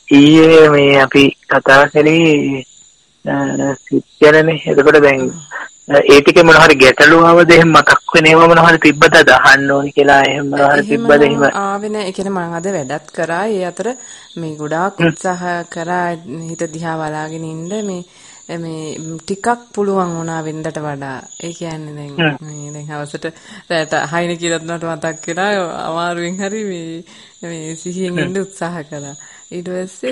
ඊයේ මේ අපි කතා කරේ සිත්යනේ. එතකොට දැන් ඒ ටිකේ මොන හරි ගැටලුවවද එහෙම මතක් වෙනේම මොන හරි තිබ්බද අහන්න ඕනි කියලා එහෙම මොන හරි තිබ්බද එහෙම ආවේ නෑ. ඒ කියන්නේ මම අද වැඩත් කරා. ඒ අතර මේ ගොඩාක් උත්සාහ කරා හිත දිහා බලාගෙන ඉන්න මේ ටිකක් පුළුවන් වුණා වෙනදට වඩා. ඒ කියන්නේ දැන් හවසට රැට හයින කියලාත් මතක් කරා. අමාරුවෙන් හරි මේ සිහියෙන් ඉන්න උත්සාහ කරා. ඊට පස්සේ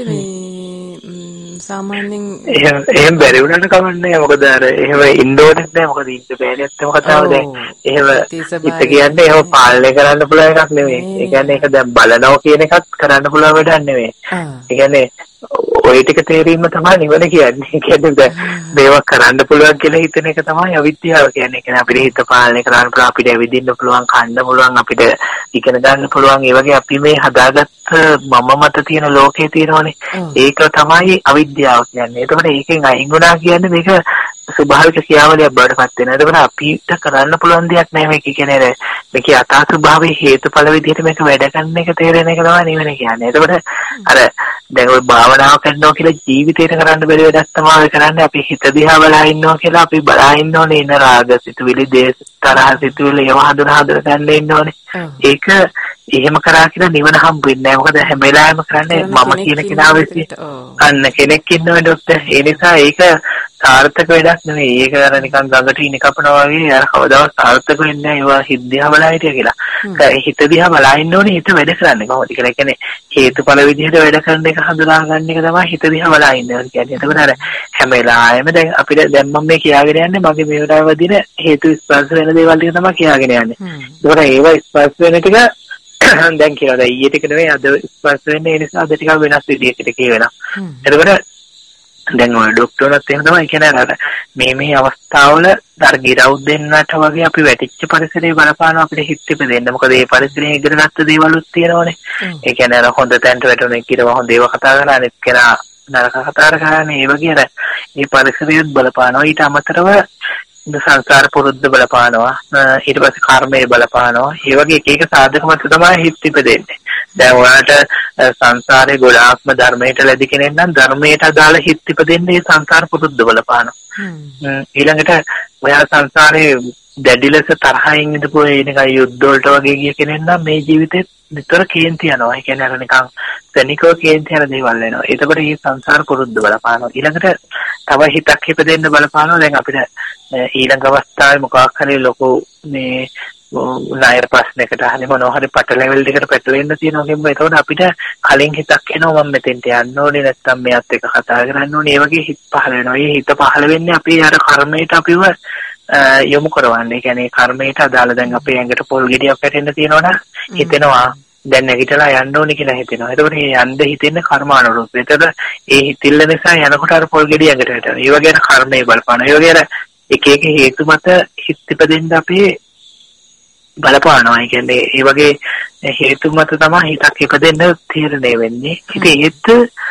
මේ සාමාන්‍යයෙන් එහෙම බැරි වුණාට කමන්නේ. මොකද අර එහෙම ඉන්න ඕනෙත් නෑ. මොකද ඉන්න බෑනේ ඇත්තම කතාව. දැන් එහෙම හිත කියන්නේ එහෙම පාලනය කරන්න පුළුවන් එකක් නෙමෙයි. ඒ කියන්නේ ඒක දැන් බලනවා කියන එකත් කරන්න පුළුවන් වැඩක් නෙමෙයි. ඒ කියන්නේ ඔය ටික තේරීම තමයි නිවන කියන්නේ. ඒ කියන්නේ දැන් මේවා කරන්න පුළුවන් කියලා හිතන එක තමයි අවිද්‍යාව කියන්නේ. ඒ කියන්නේ අපිට හිත පාලනය කරන්න පුළුවන්, අපිට ඇවිදින්න පුළුවන්, කන්න පුළුවන්, අපිට ඉගෙන ගන්න පුළුවන්. ඒ වගේ අපි මේ හදාගත්ත මම මත තියෙන ලෝකේ තියෙනවනේ. ඒක තමයි අවිද්‍යාව කියන්නේ. එතකොට ඒකෙන් අයින් වුණා කියන්නේ මේක ස්වභාවික ක්‍රියාවලියක් බවට පත් වෙනවා. එතකොට අපිට කරන්න පුළුවන් දෙයක් නෑ මේක. කියන්නේ මේක යථා ස්වභාවයේ හේතුඵල විදිහට මේක වැඩ කරන එක තේරෙන එක තමයි නිවන කියන්නේ. එතකොට අර දැන් ඔය භාවනාව කරනවා කියලා ජීවිතේට කරන්න බැරි වැඩක් තමයි කරන්නේ. අපි හිත දිහා බලා ඉන්නවා කියලා අපි බලා ඉන්න ඕනේ ඉන රාග සිතුවිලි, දේශ තරහ සිතුවිලි ඒවා හඳුනා ගන්න ඉන්න ඕනේ. ඒක එහෙම කරා කියලා නිවන හම්බ වෙන්නේ නැහැ. මොකද හැම වෙලාවෙම කරන්නේ මම කියන කෙනා වෙන්නේ අන්න කෙනෙක් ඉන්නවනේ ડોක්ටර්. ඒ නිසා ඒක සාර්ථක වැඩක් නෙවෙයි. ඒක අර නිකන් ගඟට ඉන කපනවා වගේ අර කවදාවත් සාර්ථක වෙන්නේ නැහැ. ඒවා හිත දිහා බලා හිටිය කියලා. හිත දිහා බලා ඉන්න ඕනේ හිත වැඩ කරන්නේ කොහොමද කියලා. ඒ කියන්නේ හේතුඵල විදිහට වැඩ කරන එක හඳුනා ගන්න එක තමයි හිත දිහා බලා ඉන්න ඕනේ කියන්නේ. එතකොට අර හැම වෙලාවෙම දැන් අපිට දැන් මම මේ කියාගෙන යන්නේ මගේ මේ වෙලාවේ වදින හේතු ස්පර්ශ වෙන දේවල් ටික තමයි කියාගෙන යන්නේ. ඒකට ඒවා ස්පර්ශ වෙන ටික දැන් කියලා දැන් ඊයේ ටික නෙවෙයි අද ස්පර්ශ වෙන්නේ. ඒ නිසා අද ටික වෙනස් විදිහකට කියවෙනවා. එතකොට දැන් ඔය ડોක්ටර්ලත් එහෙම තමයි කියන්නේ අර මේ අවස්ථාවල අර ගිරව් දෙන්නට වගේ අපි වැටිච්ච පරිසරේ බලපාන අපිට හිත ඉපදෙන්න. මොකද මේ පරිසරයෙන් ඉගෙන ගත්ත දේවලුත් තියෙනවනේ. ඒ කියන්නේ අර හොඳ තැනට වැටුනේ කියලා හොඳ ඒවා කතා කරලා අනිත් කෙනා නරක කතා කරන්නේ. ඒ වගේ අර මේ පරිසරයත් බලපානවා. ඊට අමතරව සංස්කාර පුරුද්ද බලපානවා. ඊට පස්සේ කර්මය බලපානවා. ඒ වගේ එක එක සාධක මත තමයි හිත ඉපදෙන්නේ. දැන් ඔයාලට සංසාරේ ගොඩාක්ම ධර්මයට ලැබි කෙනෙක් නම් ධර්මයට අදාළ හිත ඉපදෙන්නේ සංස්කාර පුරුද්ද බලපානවා. ඊළඟට ඔයා සංසාරේ දැඩි ලෙස තරහින් ඉඳපු එනක යුද්ධ වලට වගේ ගිය කෙනෙක් නම් මේ ජීවිතේ විතර කේන්ති යනවා. ඒ කියන්නේ අර නිකන් සෙනිකෝ කේන්ති යන දේවල් වෙනවා. ඒකකොට මේ සංසාර පුරුද්ද බලපානවා. ඊළඟට තව හිතක් ඉපදෙන්න බලපානවා. දැන් අපිට ඊළඟ අවස්ථාවේ මොකක් හරි ලොකු මේ ණය ප්‍රශ්නයකට හරි මොනවා හරි පට ලෙවල් එකකට පැටලෙන්න තියෙනවා කියමු. ඒකෝට අපිට කලින් හිතක් එනවා මම මෙතෙන්ට යන්න ඕනේ නැත්නම් මෙයාත් එක්ක කතා කරන්න ඕනේ. ඒ වගේ හිත පහළ වෙනවා. මේ හිත පහළ වෙන්නේ අපි අර කර්මයට අපිව යොමු කරවන්නේ. ඒ කියන්නේ කර්මයට අදාළ දැන් අපේ ඇඟට පොල් ගෙඩියක් වැටෙන්න තියෙනවනම් හිතෙනවා දැන් නැගිටලා යන්න ඕනේ කියලා හිතෙනවා. ඒකෝට මේ යන්න හිතෙන්නේ කර්මානුරූප. ඒතර ඒ හිතිල්ල නිසා යනකොට අර පොල් ගෙඩිය ඇඟට වැටෙනවා. ඒ වගේ අර කර්මයේ බලපානවා. ඒ වගේ අර එක එක හේතු මත හිත ඉපදෙන්න අපේ බලපානවා. ඒ කියන්නේ ඒ වගේ හේතු මත තමයි හිතක් ඉපදෙන්න තීරණය වෙන්නේ. ඉතින් ඒත්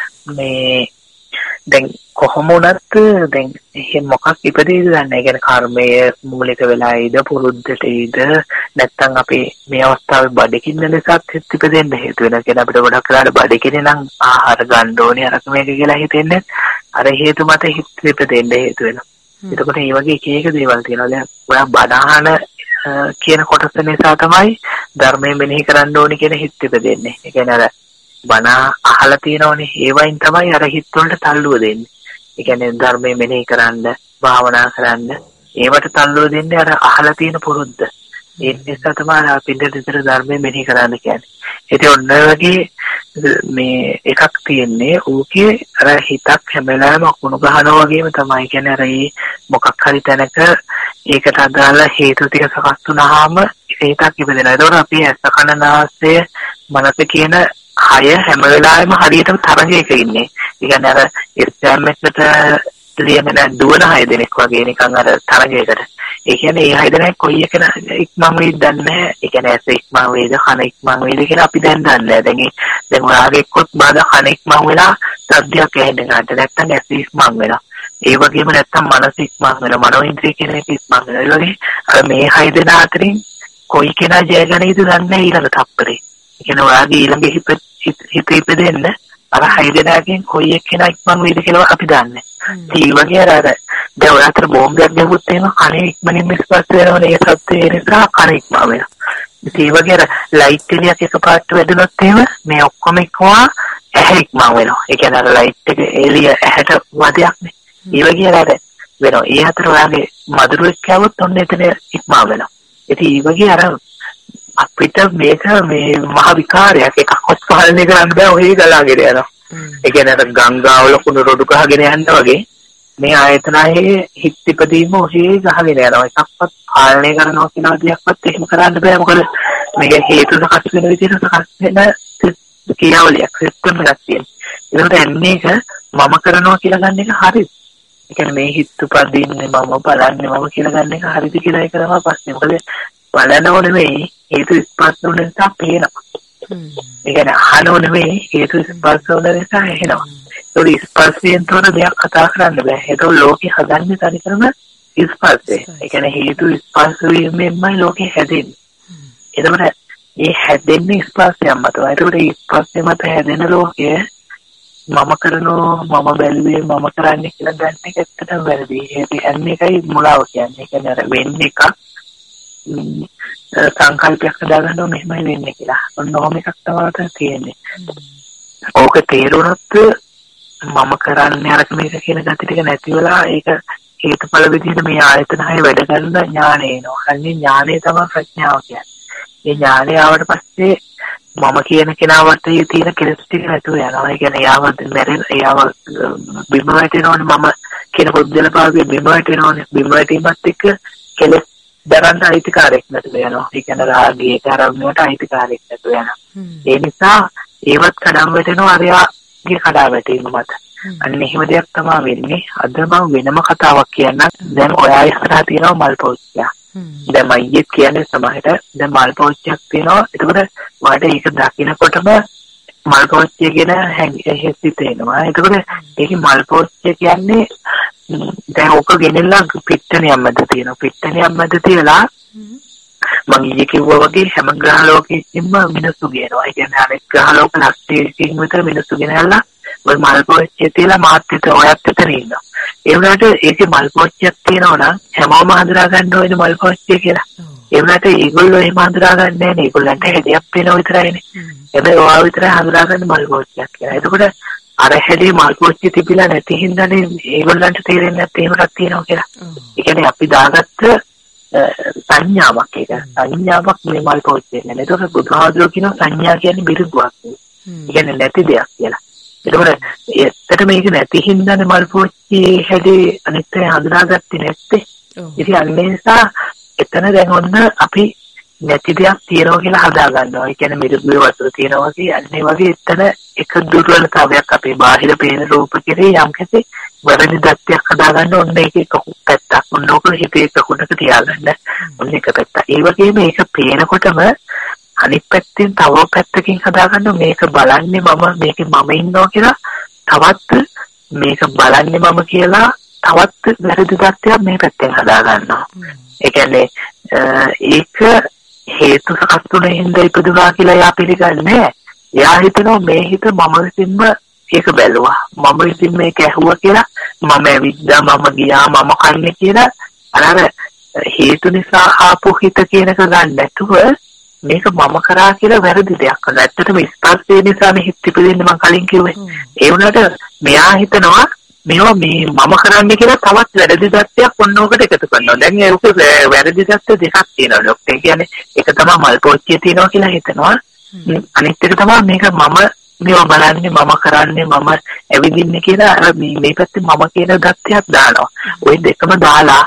මේ දැන් කොහොම වුණත් දැන් එහෙම මොකක් ඉපදෙයිද දන්නේ. ඒ කියන්නේ කර්මය මූලික වෙලායිද පුරුද්දටයිද නැත්නම් අපි මේ අවස්ථාවේ බඩකින්න නිසාත් හිත ඉපදෙන්න හේතු වෙනවා. කියන්නේ අපිට ගොඩක් වෙලාවට බඩකිනේ නම් ආහාර ගන්න ඕනේ අරක මේක කියලා හිතෙන්නේ අර හේතු මත හිත ඉපදෙන්න හේතු වෙනවා. එතකොට මේ වගේ එක එක දේවල් තියෙනවා. දැන් ඔයා බණහන කියන කොටස නිසා තමයි ධර්මයෙන් මෙනෙහි කරන්න ඕනේ කියන හිත ඉපදෙන්නේ. ඒ කියන්නේ අර බණ අහලා තියෙනවනේ ඒවයින් තමයි අර හිත වලට තල්ලුව දෙන්නේ. ඒ කියන්නේ ධර්මයෙන් මෙනෙහි කරන්න, භාවනා කරන්න ඒවට තල්ලුව දෙන්නේ අර අහලා තියෙන පුරුද්ද. ඒ නිසා තමයි අපිට විතර ධර්මයෙන් මෙනෙහි කරන්න කියන්නේ. ඉතින් ඔන්න වගේ මේ එකක් තියෙන්නේ. ඕකේ අර හිතක් හැම වෙලාවෙම අකුණු ගහනවා වගේම තමයි. කියන්නේ අර මොකක් හරි තැනක ඒකට අදාළ හේතු ටික සකස් වුණාම හිතක් ඉපදෙනවා. ඒතකොට අපි ඇස කන නාසය මනස කියන හය හැම වෙලාවෙම හරියටම තරගයක ඉන්නේ. ඒ කියන්නේ අර එක්සෑම් එකට ලියන දුවන 6 දෙනෙක් වගේ නිකන් අර තරගයකට. ඒ කියන්නේ මේ 6 දෙනෙක් කොයි එක ඉක්මන් වෙයිද දන්නේ නැහැ. ඒ කියන්නේ ඇස ඉක්මන් වෙයිද කන ඉක්මන් වෙයිද කියලා අපි දැන් දන්නේ නැහැ. දැන් ඔයාගේ එක්කත් බාධා කන ඉක්මන් වෙලා සද්දයක් ඇහෙන්න ගන්නට නැත්නම් ඇස ඉක්මන් වෙලා. ඒ වගේම නැත්නම් මනස ඉක්මන් වෙලා මනෝඉන්ද්‍රිය කියන එක ඉක්මන් වෙලා. ඒ වගේ අර මේ 6 දෙනා අතරින් කොයි කෙනා ජය ගන්නේද දන්නේ ඊළඟ තප්පරේ. ඒ කියන්නේ ඔයාගේ ඊළඟ හිත ඉපදෙන්න අර 6 දෙනාගෙන් කොයි එක්කෙනා ඉක්මන් වේද කියලා අපි දන්නේ. ඒ වගේ අර දැන් ඔය අතර බෝම්බයක් ගහුවොත් එහෙම කණේ ඉක්මනින් මිස්පත් වෙනවනේ ඒ සත්ත්වය නිසා කණ ඉක්ම වෙනවා. ඒ වගේ අර ලයිට් එළියක් එකපාරට වැදුනොත් එහෙම මේ ඔක්කොම එක්කවා ඇහැ ඉක්ම වෙනවා. ඒ කියන්නේ අර ලයිට් එක එළිය ඇහැට වදයක් නේ. ඒ වගේ අර වෙනවා. ඒ අතර ඔයාගේ මදුරුවෙක් කෑවොත් ඔන්න එතන ඉක්ම වෙනවා. ඉතින් ඒ වගේ අර අපිට මේක මේ මහ විකාරයක් එකක්වත් පාලනය කරන්න බෑ ඔය ගලාගෙන යනවා. ඒ කියන්නේ අර ගංගාවල කුණු රොඩු ගහගෙන යනවා වගේ මේ ආයතනයේ හිත් ඉපදීම ඔහේ ගහගෙන යනවා. එකක්වත් පාලනය කරනවා කියන දෙයක්වත් එහෙම කරන්න බෑ. මොකද මේක හේතු සකස් වෙන විදිහට සකස් වෙන ක්‍රියාවලියක් සිස්ටම් එකක් තියෙනවා. ඒකට එන්නේ එක මම කරනවා කියලා ගන්න එක හරියි. ඒ කියන්නේ මේ හිත උපදින්නේ මම බලන්නේ මම කියලා ගන්න එක හරිද කියලා ඒක තමයි ප්‍රශ්නේ. මොකද බලනෝ නෙමෙයි හේතු ස්පර්ශ වන නිසා පේනවා. ඒ කියන්නේ අහනෝ නෙමෙයි හේතු ස්පර්ශ වන නිසා ඇහෙනවා. ඒක ස්පර්ශයෙන් තොර දෙයක් කතා කරන්න බෑ. ඒක ලෝකේ හදන්නේ තනිකරම ස්පර්ශය. ඒ කියන්නේ හේතු ස්පර්ශ වීමෙන්මයි ලෝකේ හැදෙන්නේ. එතකොට මේ හැදෙන්නේ ස්පර්ශයෙන් මතයි. ඒකට මේ ස්පර්ශය මත හැදෙන ලෝකය මම කරනෝ මම බැලුවේ මම කරන්නේ කියලා ගන්න එක ඇත්තටම වැරදි. ඒක එකයි මුලාව කියන්නේ. ඒ කියන්නේ අර වෙන්නේ එකක් සංකල්පයක් හදාගන්නවා මෙහෙමයි වෙන්නේ කියලා. ඔන්නෝම එකක් තමයි තියෙන්නේ. ඕක තේරුණොත් මම කරන්නේ අරක මේක කියන gati ටික නැති වෙලා ඒක හේතුඵල විදිහට මේ ආයතන හය වැඩ කරන ඥානය එනවා. අන්නේ ඥානය තමයි ප්‍රඥාව කියන්නේ. මේ ඥානය ආවට පස්සේ මම කියන කෙනාට තියෙන කෙලෙස් ටික නැතුව යනවා. ඒ කියන්නේ යාව මැරෙන යාව බිම වැටෙනවනේ මම කියන පොඩ්ඩල පාවිය බිම වැටෙනවනේ. බිම වැටීමත් එක්ක කෙලෙස් දරන්න අයිතිකාරයක් නැතුව යනවා. ඒ කියන්නේ රාගයේ කරමුවට අයිතිකාරයක් නැතුව යනවා. ඒ නිසා ඒවත් කඩම් වැටෙනවා අරයාගේ කඩා වැටීම මත. අන්න එහෙම දෙයක් තමයි වෙන්නේ. අද මම වෙනම කතාවක් කියන්නම්. දැන් ඔයා ඉස්සරහා තියෙනවා මල් පෝච්චියක්. දැන් මයිත් කියන්නේ සමහරට දැන් මල් පෝච්චියක් තියෙනවා. ඒකවල වාට ඒක දකින්නකොටම මල් පෝච්චිය කියන හැසිත එනවා. ඒකවල ඒකේ මල් පෝච්චිය කියන්නේ දැන් ඔක ගෙනෙලා පිට්ටනියක් මැද තියෙනවා. පිට්ටනියක් මැද තියලා මම ඊයේ කිව්වා වගේ හැම ග්‍රහ ලෝකෙකින්ම මිනිස්සු ගේනවා. ඒ කියන්නේ අනෙක් ග්‍රහ ලෝක ලක්ෂයකින් විතර මිනිස්සු ගෙනල්ලා ඔය මල් පෝච්චිය තියලා මාත් එක්ක ඔයත් එතන ඉන්නවා. ඒ වුණාට ඒකේ මල් පෝච්චියක් තියෙනවා නම් හැමෝම හඳුනා ගන්න ඕනේ මල් පෝච්චිය කියලා. ඒ වුණාට ඒගොල්ලෝ එහෙම හඳුනා ගන්න නැහැ නේ. ඒගොල්ලන්ට හැඩයක් පේනවා විතරයිනේ. හැබැයි ඔයා විතරයි හඳුනා ගන්න මල් පෝච්චියක් කියලා. එතකොට අර හැඩේ මල් පෝච්චිය තිබිලා නැති හින්දානේ ඒගොල්ලන්ට තේරෙන්නේ නැත්තේ එහෙම එකක් තියෙනවා කියලා. ඒ කියන්නේ අපි දාගත්ත සංඥාවක් ඒක. සංඥාවක් මේ මල් පෝච්චිය කියන්නේ. ඒතකොට බුදුහාමුදුරුවෝ කියන සංඥා කියන්නේ බිරුදුවක්. ඒ කියන්නේ නැති දෙයක් කියලා. ඒතකොට ඇත්තට මේක නැති හින්දානේ මල් පෝච්චියේ හැඩේ අනිත් අය හඳුනාගත්තේ නැත්තේ. ඉතින් අන්න ඒ නිසා එතන දැන් ඔන්න අපි නැති දෙයක් තියනවා කියලා හදා ගන්නවා. ඒ කියන්නේ මිරිඟුවේ වතුර තියනවා වගේ අන්නේ වගේ එතන එක දුර්වලතාවයක් අපේ බාහිර පේන රූප කෙරේ යම්කිසි වැරදි දත්තයක් හදා ගන්න ඕනේ. ඒකේ පැත්තක් ඔන්න ඕක හිතේ කකුලක තියාගන්න. ඔන්න එක පැත්තක්. ඒ වගේම මේක පේනකොටම අනිත් පැත්තෙන් තව පැත්තකින් හදා ගන්න මේක බලන්නේ මම මේකේ මම ඉන්නවා කියලා තවත් මේක බලන්නේ මම කියලා තවත් වැරදි දත්තයක් මේ පැත්තෙන් හදා ගන්නවා. ඒ කියන්නේ ඒක හේතු සකස් වුණ හින්දා ඉපදුනා කියලා යා පිළිගන්නේ. යා හිතනවා මේ හිත මම විසින්ම ඒක බැලුවා. මම විසින් මේක ඇහුවා කියලා මම ඇවිද්දා මම ගියා මම කන්නේ කියලා අර හේතු නිසා ආපු හිත කියනක ගන්න නැතුව මේක මම කරා කියලා වැරදි දෙයක් කරනවා. ඇත්තටම ස්පර්ශය නිසා මේ හිත ඉපදෙන්නේ මම කලින් කිව්වේ. ඒ වුණාට මෙයා හිතනවා මේවා මේ මම කරන්නේ කියලා තවත් වැරදි தත්ත්වයක් ඔන්නෝකට එකතු කරනවා. දැන් ඒක වැරදි தත්ත්ව දෙකක් තියෙනවා. ඒ කියන්නේ එක තමයි මල් පෝච්චිය තියෙනවා කියලා හිතනවා. අනිත් එක තමයි මේක මම මේවා බලන්නේ මම කරන්නේ මම ඇවිදින්නේ කියලා අර මේ පැත්තේ මම කියන தත්ත්වයක් දානවා. ওই දෙකම දාලා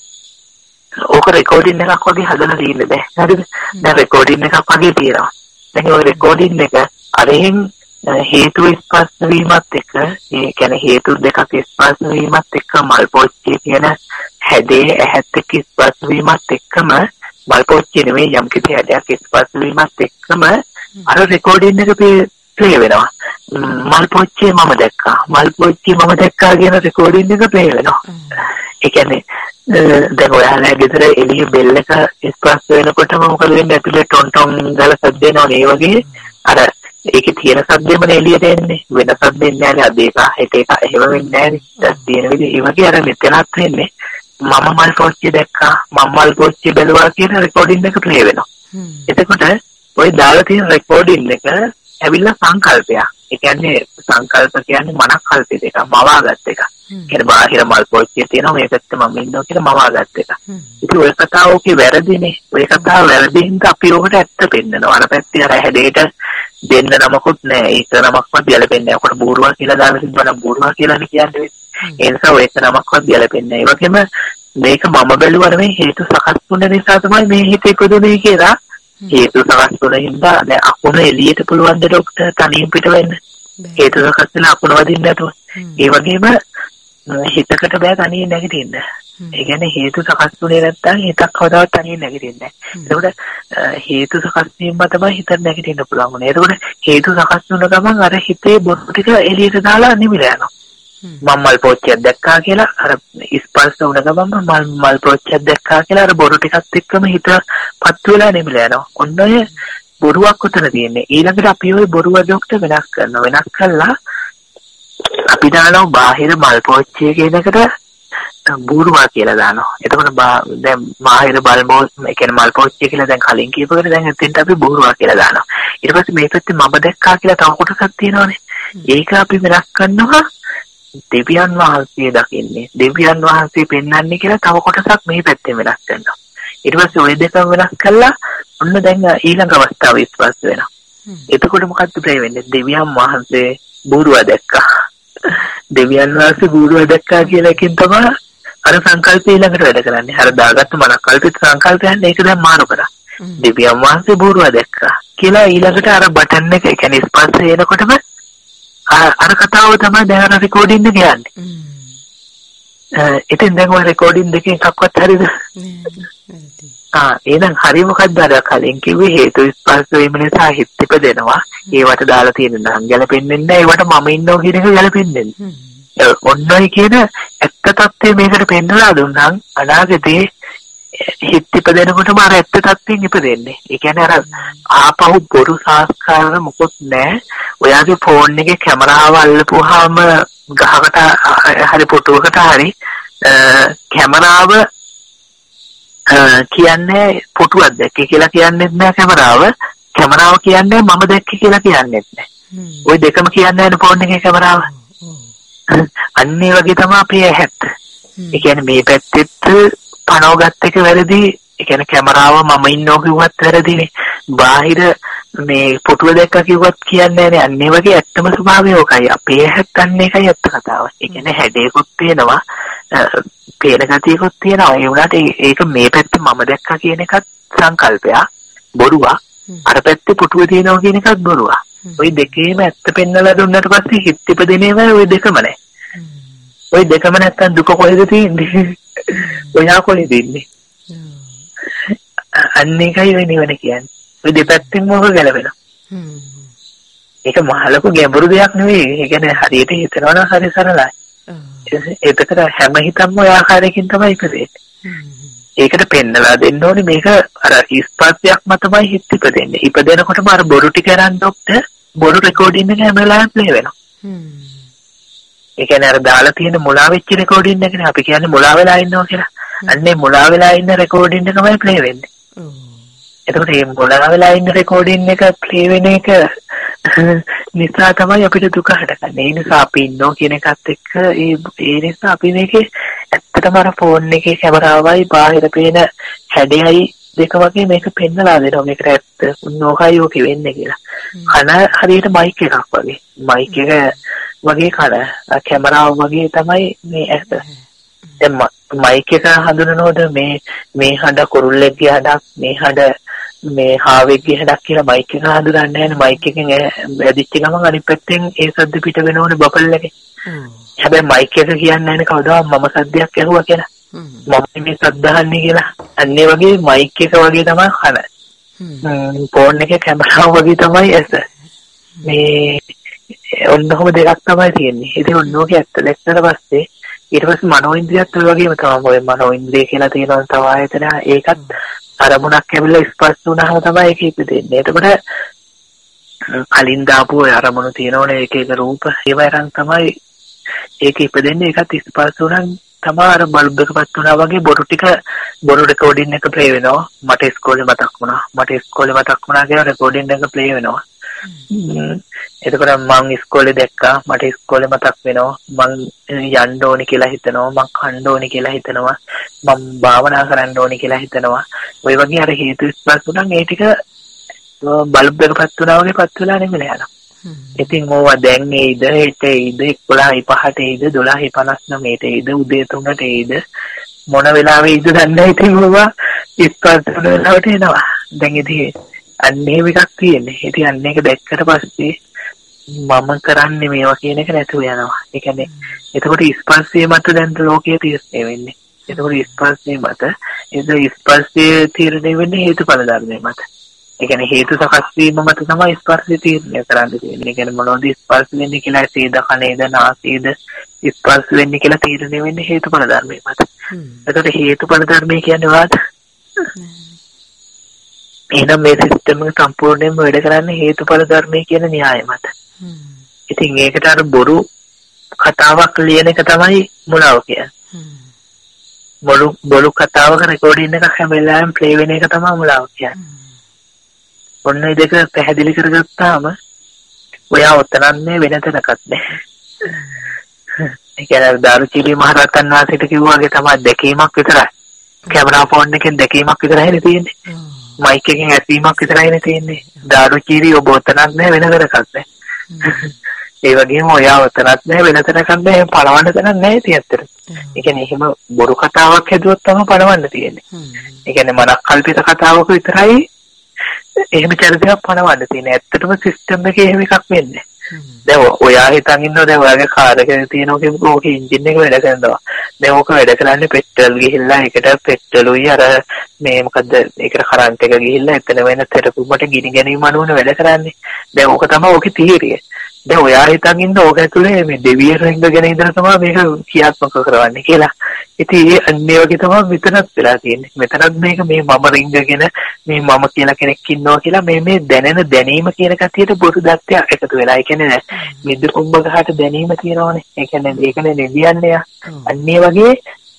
ඕක රෙකෝඩින් එකක් වගේ හදලා තියෙන්නේ දැන්. හරිද? දැන් රෙකෝඩින් එකක් වගේ තියෙනවා. දැන් ওই රෙකෝඩින් එක අරෙන් හේතු ස්පර්ශ වීමත් එක්ක ඒ කියන්නේ හේතු දෙකක් ස්පර්ශ වීමත් එක්ක මල් පෝච්චිය කියන හැඩේ ඇහත් එක්ක ස්පර්ශ වීමත් එක්කම මල් පෝච්චිය නෙමෙයි යම් කිසි හැඩයක් ස්පර්ශ වීමත් එක්කම අර රෙකෝඩින් එක ප්ලේ වෙනවා. මල් පෝච්චිය මම දැක්කා. මල් පෝච්චිය මම දැක්කා කියන රෙකෝඩින් එක ප්ලේ වෙනවා. ඒ කියන්නේ දැන් ඔයාලා ගෙදර එළිය බෙල් එක ස්පර්ශ වෙනකොටම මොකද වෙන්නේ? ඇතුලේ ටොන් ටොන් ගාලා සද්ද එනවනේ. ඒ වගේ අර ඒකේ තියෙන සද්දෙම එළියට එන්නේ. වෙන සද්දෙන්නේ නැහැ. අද ඒක හිත එක එහෙම වෙන්නේ නැහැ. තියෙන විදිහ ඒ වගේ අර මෙතනත් වෙන්නේ. මම මල් පෝච්චිය දැක්කා. මම මල් පෝච්චිය බැලුවා කියන රෙකෝඩින් එක ප්ලේ වෙනවා. එතකොට ওই දාලා තියෙන රෙකෝඩින් එක ඇවිල්ලා සංකල්පයක්. ඒ කියන්නේ සංකල්ප කියන්නේ මනක් කල්පිත එකක්. මවාගත් එකක්. කියන්නේ බාහිර මල් පෝච්චිය තියෙනවා මේ පැත්තේ මම ඉන්නවා කියලා මවාගත් එකක්. ඉතින් ඔය කතාවකේ වැරදිනේ. ඔය කතාව වැරදිින්ද අපි ඔකට ඇත්ත පෙන්නනවා. අර පැත්තේ අර හැඩේට දෙන්න නමකුත් නැහැ. ඒක නමක්වත් ගැලපෙන්නේ නැහැ. ඔකට බූරුවා කියලා දාලා තිබ්බනම් බූරුවා කියලානේ කියන්නේ. ඒ නිසා ඔය නමක්වත් ගැලපෙන්නේ නැහැ. ඒ වගේම මේක මම බැලුවා මේ හේතු සකස් වුණ නිසා තමයි මේ හිත ඉපදුනේ කියලා. හේතු සකස් වුණ හින්දා දැන් අකුණ එළියට පුළුවන් ද ડોක්ටර් තනියෙන් පිට වෙන්න. හේතු සකස් වෙන අකුණ වදින්න නැතුව. ඒ වගේම හිතකට බෑ තනියෙන් නැගිටින්න. ඒ කියන්නේ හේතු සකස් වුණේ නැත්නම් හිතක් කවදාවත් තනියෙන් නැගිටින්නේ නැහැ. එතකොට හේතු සකස් වීම තමයි හිතට නැගිටින්න පුළුවන් වුණේ. එතකොට හේතු සකස් වුණ ගමන් අර හිතේ බොරු ටික එළියට දාලා නිමිලා යනවා. මම මල් පෝච්චියක් දැක්කා කියලා අර ස්පර්ශ වුණ ගමන් මල් පෝච්චියක් දැක්කා කියලා අර බොරු ටිකත් එක්කම හිතපත් වෙලා නිමිලා යනවා. ඔන්න ඔය බොරුවක් උතන තියෙන්නේ. ඊළඟට අපි ওই බොරුව ડોක්ටර් වෙනස් කරනවා. වෙනස් කළා අපි දානවා බාහිර මල් පෝච්චිය කියන එකට බූරුවා කියලා දානවා. එතකොට දැන් බාහිර බල්බෝ ඒ කියන්නේ මල් පෝච්චිය කියලා දැන් කලින් කියපුවකට දැන් එතෙන්ට අපි බූරුවා කියලා දානවා. ඊට පස්සේ මේ පැත්තේ මම දැක්කා කියලා තව කොටසක් තියෙනවානේ. ඒක අපි වෙනස් කරනවා දෙවියන් වහන්සේ දකින්නේ. දෙවියන් වහන්සේ පෙන්වන්නේ කියලා තව කොටසක් මේ පැත්තෙන් වෙනස් කරනවා. ඊට පස්සේ ওই දෙකම වෙනස් කළා ඔන්න දැන් ඊළඟ අවස්ථාව ඉස්පස් වෙනවා. එතකොට මොකක්ද වෙන්නේ? දෙවියන් වහන්සේ බූරුවා දැක්කා. දෙවියන් වහන්සේ බූරුවා දැක්කා කියලා එකෙන් තමයි අර සංකල්පය ඊළඟට වැඩ කරන්නේ. අර දාගත්ත මනක් කල්පිත සංකල්පයන් ඒක දැන් මාරු කරා. දෙවියන් වහන්සේ බූරුවා දැක්කා කියලා ඊළඟට අර බටන් එක ඒ කියන්නේ ස්පර්ශය එනකොටම අර කතාව තමයි දැන් අර රෙකෝඩින් එක යන්නේ. ඉතින් දැන් ඔය රෙකෝඩින් දෙකෙන් එකක්වත් හරියද? එහෙනම් හරිය මොකක්ද අර කලින් කිව්වේ හේතු ස්පර්ශ වීම නිසා හිත ඉපදෙනවා. ඒවට දාලා තියෙන නම් ගැලපෙන්නේ නැහැ. ඒවට මම ඉන්නවා කියන එක ගැලපෙන්නේ නැහැ. ඔන්නයි කියන ඇත්ත తත්ත්වය මේකට පෙන්නලා දුන්නම් අනාගතේ හිත ඉපදෙනකොටම අර ඇත්ත తත්ත්වෙන් ඉපදෙන්නේ. ඒ කියන්නේ අර ආපහු බොරු සංස්කාර මොකොත් නැහැ. ඔයාගේ ෆෝන් එකේ කැමරාව අල්ලපුවාම ගහකට හරි පුටුවකට හරි කැමරාව කියන්නේ පුටුවක් දැක්කේ කියලා කියන්නේත් නෑ කැමරාව. කැමරාව කියන්නේ මම දැක්කේ කියලා කියන්නේත් නෑ. ওই දෙකම කියන්නේ නෑ ෆෝන් එකේ කැමරාව. අන්න ඒ වගේ තමයි අපේ ඇහත්. ඒ කියන්නේ මේ පැත්තෙත් පනවගත්ත එක වැරදි. ඒ කියන්නේ කැමරාව මම ඉන්නෝ කිව්වත් වැරදිනේ. බාහිර මේ පුටුව දැක්කා කිව්වත් කියන්නේ නෑ. අන්න ඒ වගේ ඇත්තම ස්වභාවය ඕකයි. අපේ ඇහත් අන්න ඒකයි ඇත්ත කතාව. ඒ කියන්නේ හැඩයකුත් තියෙනවා. පේන ගතියකුත් තියෙනවා. ඒ වුණාට ඒක මේ පැත්තේ මම දැක්කා කියන එකත් සංකල්පයක් බොරුවක්. අර පැත්තේ පුටුව තියෙනවා කියන එකත් බොරුවක්. ওই දෙකේම ඇත්ත පෙන්නලා දුන්නාට පස්සේ හිත ඉපදෙනේම ওই දෙකම නැහැ. ওই දෙකම නැත්තම් දුක කොහෙද තියෙන්නේ? ඔයා කොහෙද ඉන්නේ? අන්න ඒකයි වෙන නිවන කියන්නේ. ওই දෙපැත්තෙන් මොකද ගැලවෙනවා. ඒක මහලක ගැඹුරු දෙයක් නෙවෙයි. ඒ කියන්නේ හරියට හිතනවා නම් හරි සරලයි. ඒකට හැම හිතම ඔය ආකාරයකින් තමයි ඉපදෙන්නේ. ඒකට පෙන්නලා දෙන්න ඕනේ මේක අර ස්පර්ශයක් මතමයි හිත ඉපදෙන්නේ. ඉපදෙනකොටම අර බොරු ටික අරන් ડોක්ටර් බොරු රෙකෝඩින් එක හැම වෙලාවෙම ප්ලේ වෙනවා. ඒ කියන්නේ අර දාලා තියෙන මුලා වෙච්ච රෙකෝඩින් එකනේ අපි කියන්නේ මුලා වෙලා ඉන්නවා කියලා. අන්නේ මුලා වෙලා ඉන්න රෙකෝඩින් එකමයි ප්ලේ වෙන්නේ. එතකොට මේ මුලා වෙලා ඉන්න රෙකෝඩින් එක ප්ලේ වෙන එක නිසා තමයි අපිට දුක හටගන්නේ. ඒ නිසා අපි ඉන්නෝ කියන එකත් එක්ක ඒ නිසා අපි මේකේ ඇත්තටම අර ෆෝන් එකේ කැමරාවයි බාහිර පේන හැඩයයි දෙක වගේ මේක පෙන්නලා දෙනවා. මේකට ඇත්ත නෝකයි ඔක වෙන්නේ කියලා. කන හරියට මයික් එකක් වගේ. මයික් එක වගේ කන කැමරාව වගේ තමයි මේ ඇත්ත. දැන් මයික් එක හඳුනනෝද මේ හඬ කුරුල්ලෙක්ගේ හඬක් මේ හඬ මේ හාවෙක්ගේ හඬක් කියලා මයික් එක හඳුනන්නේ නැහැ. මයික් එකෙන් වැදිච්ච ගමන් අනිත් පැත්තෙන් ඒ සද්ද පිට වෙනෝනේ බබල් එකේ. හැබැයි මයික් එක කියන්නේ නැහැ කවදාවත් මම සද්දයක් ඇහුවා කියලා. මම මේ සද්ද අහන්නේ කියලා. අන්න ඒ වගේ මයික් එක වගේ තමයි කන. ෆෝන් එකේ කැමරාව වගේ තමයි ඇස. මේ ඔන්නෝම දෙකක් තමයි තියෙන්නේ. ඉතින් ඔන්නෝගේ ඇත්ත දැක්කට පස්සේ ඊට පස්සේ මනෝඉන්ද්‍රියත් ඔය වගේම තමයි. ඔය මනෝඉන්ද්‍රිය කියලා තියෙනවා තව ආයතන. ඒකත් අරමුණක් ලැබිලා ස්පර්ශ වුණාම තමයි ඒක ඉපදෙන්නේ. එතකොට කලින් දාපු අරමුණු තියෙනවනේ එක එක රූප ඒව අරන් තමයි ඒක ඉපදෙන්නේ. ඒකත් ස්පර්ශ උනන් තමයි අර බල්බ් එකපත් වුණා වගේ බොරු රෙකෝඩින් එක ප්ලේ වෙනවා. මට ඉස්කෝලේ මතක් වුණා කියලා රෙකෝඩින් එක ප්ලේ වෙනවා. එතකොට මං ඉස්කෝලේ දැක්කා, මට ඉස්කෝලේ මතක් වෙනවා, මං යන්න ඕනි කියලා හිතනවා, මං කන්න ඕනි කියලා හිතනවා, මං භාවනා කරන්න ඕනි කියලා හිතනවා. ඔය වගේ අර හේතු ස්පර්ශ උනන් ඒ ටික බල්බ් එකපත් වුණා වගේ පත් වෙලා නෙමෙයි යනවා. ඉතින් ඕවා දැන් එයිද, හෙට එයිද, 11යි 5ට එයිද, 12යි 59ට එයිද, උදේ 3ට එයිද, මොන වෙලාවෙ එයිද දන්නේ නැහැ. ඉතින් ඕවා ස්පර්ශ වෙන වෙලාවට එනවා. දැන් ඉතින් අන්න එහෙම එකක් තියෙන්නේ. ඉතින් අන්න ඒක දැක්කට පස්සේ මම කරන්නේ මේවා කියන එක නැතුව යනවා. ඒ කියන්නේ එතකොට ස්පර්ශයේ මත දැන් ලෝකයේ තීරණය වෙන්නේ. එතකොට ස්පර්ශයේ මත ස්පර්ශයේ තීරණය වෙන්නේ හේතුඵල ධර්මයේ මත. ඒ කියන්නේ හේතු සකස් වීම මත තමයි ස්පර්ශය තීරණය කරන්නේ තියෙන්නේ. ඒ කියන්නේ මොනවද ස්පර්ශ වෙන්නේ කියලා සීද කනේද නාසයේද ස්පර්ශ වෙන්නේ කියලා තීරණය වෙන්නේ හේතුඵල ධර්මයේ මත. එතකොට හේතුඵල ධර්මයේ කියන්නේ මොනවද? එහෙනම් මේ සිස්ටම් එක සම්පූර්ණයෙන්ම වැඩ කරන්නේ හේතුඵල ධර්මයේ කියන න්‍යාය මත. ඉතින් ඒකට අර බොරු කතාවක් ලියන එක තමයි මුලාව කියන්නේ. බොරු කතාවක රෙකෝඩින් එකක් හැම වෙලාවෙම ප්ලේ වෙන එක තමයි මුලාව කියන්නේ. ඔන්න ඒ දෙක පැහැදිලි කරගත්තාම ඔයා ඔතනන්නේ වෙන තැනකත් නැහැ. ඒ කියන්නේ දාරුචිලි මහරහතන් වහන්සේට කිව්වාගේ තමයි දැකීමක් විතරයි. කැමරා ෆෝන් එකෙන් දැකීමක් විතරයි තියෙන්නේ. මයික් එකෙන් ඇසීමක් විතරයි තියෙන්නේ. දාරුචිලි ඔබ ඔතනක් නැහැ වෙන තැනකත් නැහැ. ඒ වගේම ඔයා ඔතනක් නැහැ වෙන තැනකත් නැහැ. පළවන්න තැනක් නැහැ තියෙත්තර. ඒ කියන්නේ එහෙම බොරු කතාවක් හැදුවොත් තමයි පළවන්න තියෙන්නේ. ඒ කියන්නේ මනක් කල්පිත කතාවක විතරයි එහෙම චරිතයක් පනවන්න තියෙන. ඇත්තටම සිස්ටම් එකේ එහෙම එකක් වෙන්නේ. දැන් ඔයා හිතන් ඉන්නවා දැන් ඔයාගේ කාර් එකේ තියෙනවා කියමුකෝ ඕකේ එන්ජින් එක වැඩ කරනවා. දැන් ඕක වැඩ කරන්නේ පෙට්‍රල් ගිහිල්ලා ඒකට පෙට්‍රලුයි අර මේ මොකද්ද ඒකට කරන්ට් එක ගිහිල්ලා එතන වෙන තෙරපුමට ගිනි ගැනීම අනුවන වැඩ කරන්නේ. දැන් ඕක තමයි ඕකේ තීරිය. දැන් ඔයා හිතන් ඉන්න ඕක ඇතුලේ මේ දෙවිය රින්ගගෙන ඉඳලා තමයි මේක ක්‍රියාත්මක කරවන්නේ කියලා. ඉතින් ඒ අන්නේ වගේ තමයි මෙතනත් වෙලා තියෙන්නේ. මෙතනත් මේක මේ මම රින්ගගෙන මේ මම කියලා කෙනෙක් ඉන්නවා කියලා මේ දැනෙන දැනීම කියන කතියට බොරු දත්තයක් එකතු වෙලා. ඒ කියන්නේ මිද්ද කුඹ ගහට දැනීම තියෙනවනේ. ඒ කියන්නේ ඒකනේ නෙවියන්නේ. අන්නේ වගේ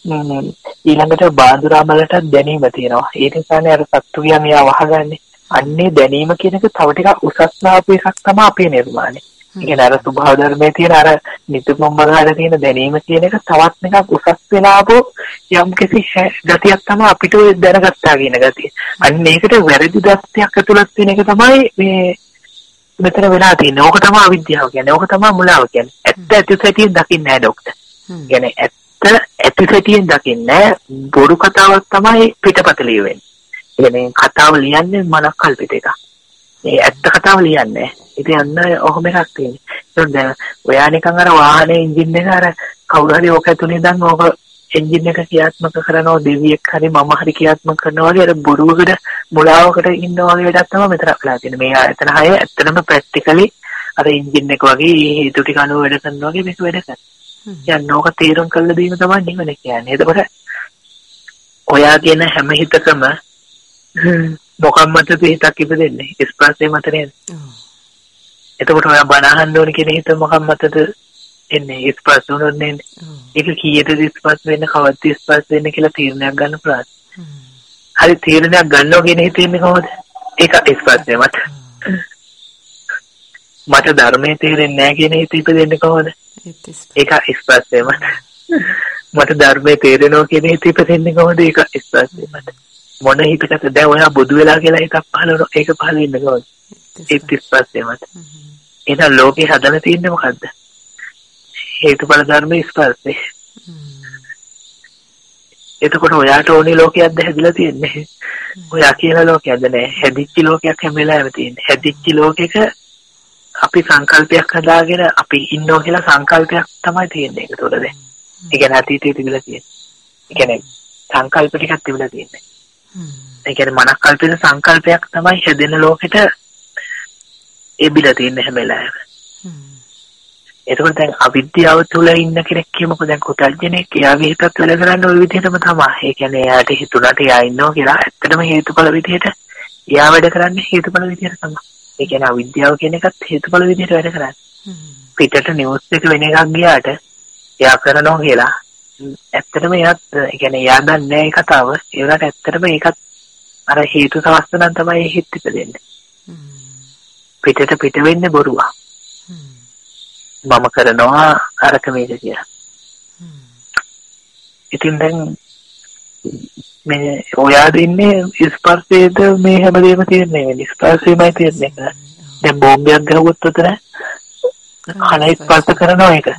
ඊළඟට බාඳුරාමලට දැනීම තියෙනවා. ඒ නිසානේ අර සත්තු කියන්නේ යා වහගන්නේ. අන්නේ දැනීම කියන එක තව ටිකක් උසස් ලාභ එකක් තමයි අපේ නිර්මාණය. ඒ කියන්නේ අර ස්වභාව ධර්මයේ තියෙන අර නිත්‍යම්බරාට තියෙන දැනීම කියන එක තවත් එකක් උසස් වෙලාවෝ යම් කිසි ගතියක් තමයි අපිට දැනගත්තා කියන ගතිය. අන්න ඒකට වැරදි දත්තයක් ඇතුළත් වෙන එක තමයි මේ මෙතන වෙලා තියෙන්නේ. ඕක තමයි අවිද්‍යාව කියන්නේ. ඕක තමයි මුලාව කියන්නේ. ඇත්ත ඇතිසැටියෙන් දකින්නේ නැහැ ડોක්ටර්. කියන්නේ ඇත්ත ඇතිසැටියෙන් දකින්නේ බොරු කතාවක් තමයි පිටපත ලියවෙන්නේ. කියන්නේ කතාව ලියන්නේ මනක් කල්පිත එකක්. මේ ඇත්ත කතාව ලියන්නේ. ඉතින් අන්න ඔහොම එකක් තියෙන්නේ. ඒක දැන් ඔයා නිකන් අර වාහනේ එන්ජින් එක අර කවුරු හරි ඕක ඇතුලේ ඉඳන් ඕක එන්ජින් එක ක්‍රියාත්මක කරනවා දෙවියෙක් හරි මම හරි ක්‍රියාත්මක කරනවා වගේ අර බොරුවකට මුලාවකට ඉන්නවා වගේ වැඩක් තමයි මෙතන වෙලා තියෙන්නේ. මේ ආයතන හය ඇත්තටම ප්‍රැක්ටිකලි අර එන්ජින් එක වගේ හේතු ටික අනුව වැඩ කරනවා වගේ මේක වැඩ කරනවා. යන්න ඕක තීරණ කළ දීම තමයි නිවන කියන්නේ. එතකොට ඔයා කියන හැම හිතකම මොකක් මතද හිතක් ඉපදෙන්නේ? ස්පර්ශය මත නේද? එතකොට ඔයා බණ අහන්න ඕන කියන හිත මොකක් මතද එන්නේ? ස්පර්ශ උනොත්නේ. ඒක කීයටද ස්පර්ශ වෙන්නේ, කවද්ද ස්පර්ශ වෙන්නේ කියලා තීරණයක් ගන්න පුළුවන්. හරි තීරණයක් ගන්නවා කියන හිතෙන්නේ කොහොමද? ඒක ස්පර්ශය මත. මට ධර්මයේ තේරෙන්නේ නැහැ කියන හිත ඉපදෙන්නේ කොහොමද? ඒක ස්පර්ශය මත. මට ධර්මයේ තේරෙනවා කියන හිත ඉපදෙන්නේ කොහොමද? ඒක ස්පර්ශය මත. මොන හිතකට දැන් ඔයා බුදු වෙලා කියලා හිතක් පහළ වෙනවා. ඒක පහළ වෙන්නේ කොහොමද? ඒක ස්පර්ශය මත. එහෙනම් ලෝකේ හදලා තියෙන්නේ මොකද්ද? හේතුඵල ධර්මයේ ස්පර්ශය. එතකොට ඔයාට ඕනේ ලෝකයක්ද හැදිලා තියෙන්නේ? ඔයා කියලා ලෝකයක්ද නැහැ. හැදිච්ච ලෝකයක් හැම වෙලාවෙම තියෙන්නේ. හැදිච්ච ලෝකෙක අපි සංකල්පයක් හදාගෙන අපි ඉන්නවා කියලා සංකල්පයක් තමයි තියෙන්නේ. ඒක උඩ දැන්. ඒ කියන්නේ අතීතයේ තිබිලා තියෙන්නේ. ඒ කියන්නේ සංකල්ප ටිකක් තිබිලා තියෙන්නේ. ඒ කියන්නේ මනක් කල්පිත සංකල්පයක් තමයි හැදෙන ලෝකෙට එබිලා තියෙන්නේ හැම වෙලාවෙම. එතකොට දැන් අවිද්‍යාව තුළ ඉන්න කෙනෙක් කියමුකෝ දැන් කොටල්ජනෙක් එයාගේ හිතත් වැඩ කරන්නේ ওই විදිහටම තමයි. ඒ කියන්නේ එයාට හිතුණාට එයා ඉන්නවා කියලා ඇත්තටම හේතුඵල විදිහට එයා වැඩ කරන්නේ හේතුඵල විදිහට තමයි. ඒ කියන්නේ අවිද්‍යාව කියන එකත් හේතුඵල විදිහට වැඩ කරන්නේ. පිටට නිවුස් එක වෙන එකක් ගියාට එයා කරනවා කියලා ඇත්තටම එයාත් ඒ කියන්නේ එයා දන්නේ නැහැ ඒ කතාව. ඒ වුණාට ඇත්තටම ඒකත් අර හේතු සමස්ත නම් තමයි හිත ඉපදෙන්නේ. පිට වෙන්නේ බොරුව. මම කරනවා අරක මේක කියලා. ඉතින් දැන් මේ ඔයා දෙන්නේ ස්පර්ශයේද මේ හැමදේම තියෙන්නේ නේ. ස්පර්ශයමයි තියෙන්නේ. දැන් බෝම්බයක් ගහුවොත් උතර කන ස්පර්ශ කරනවා ඒක.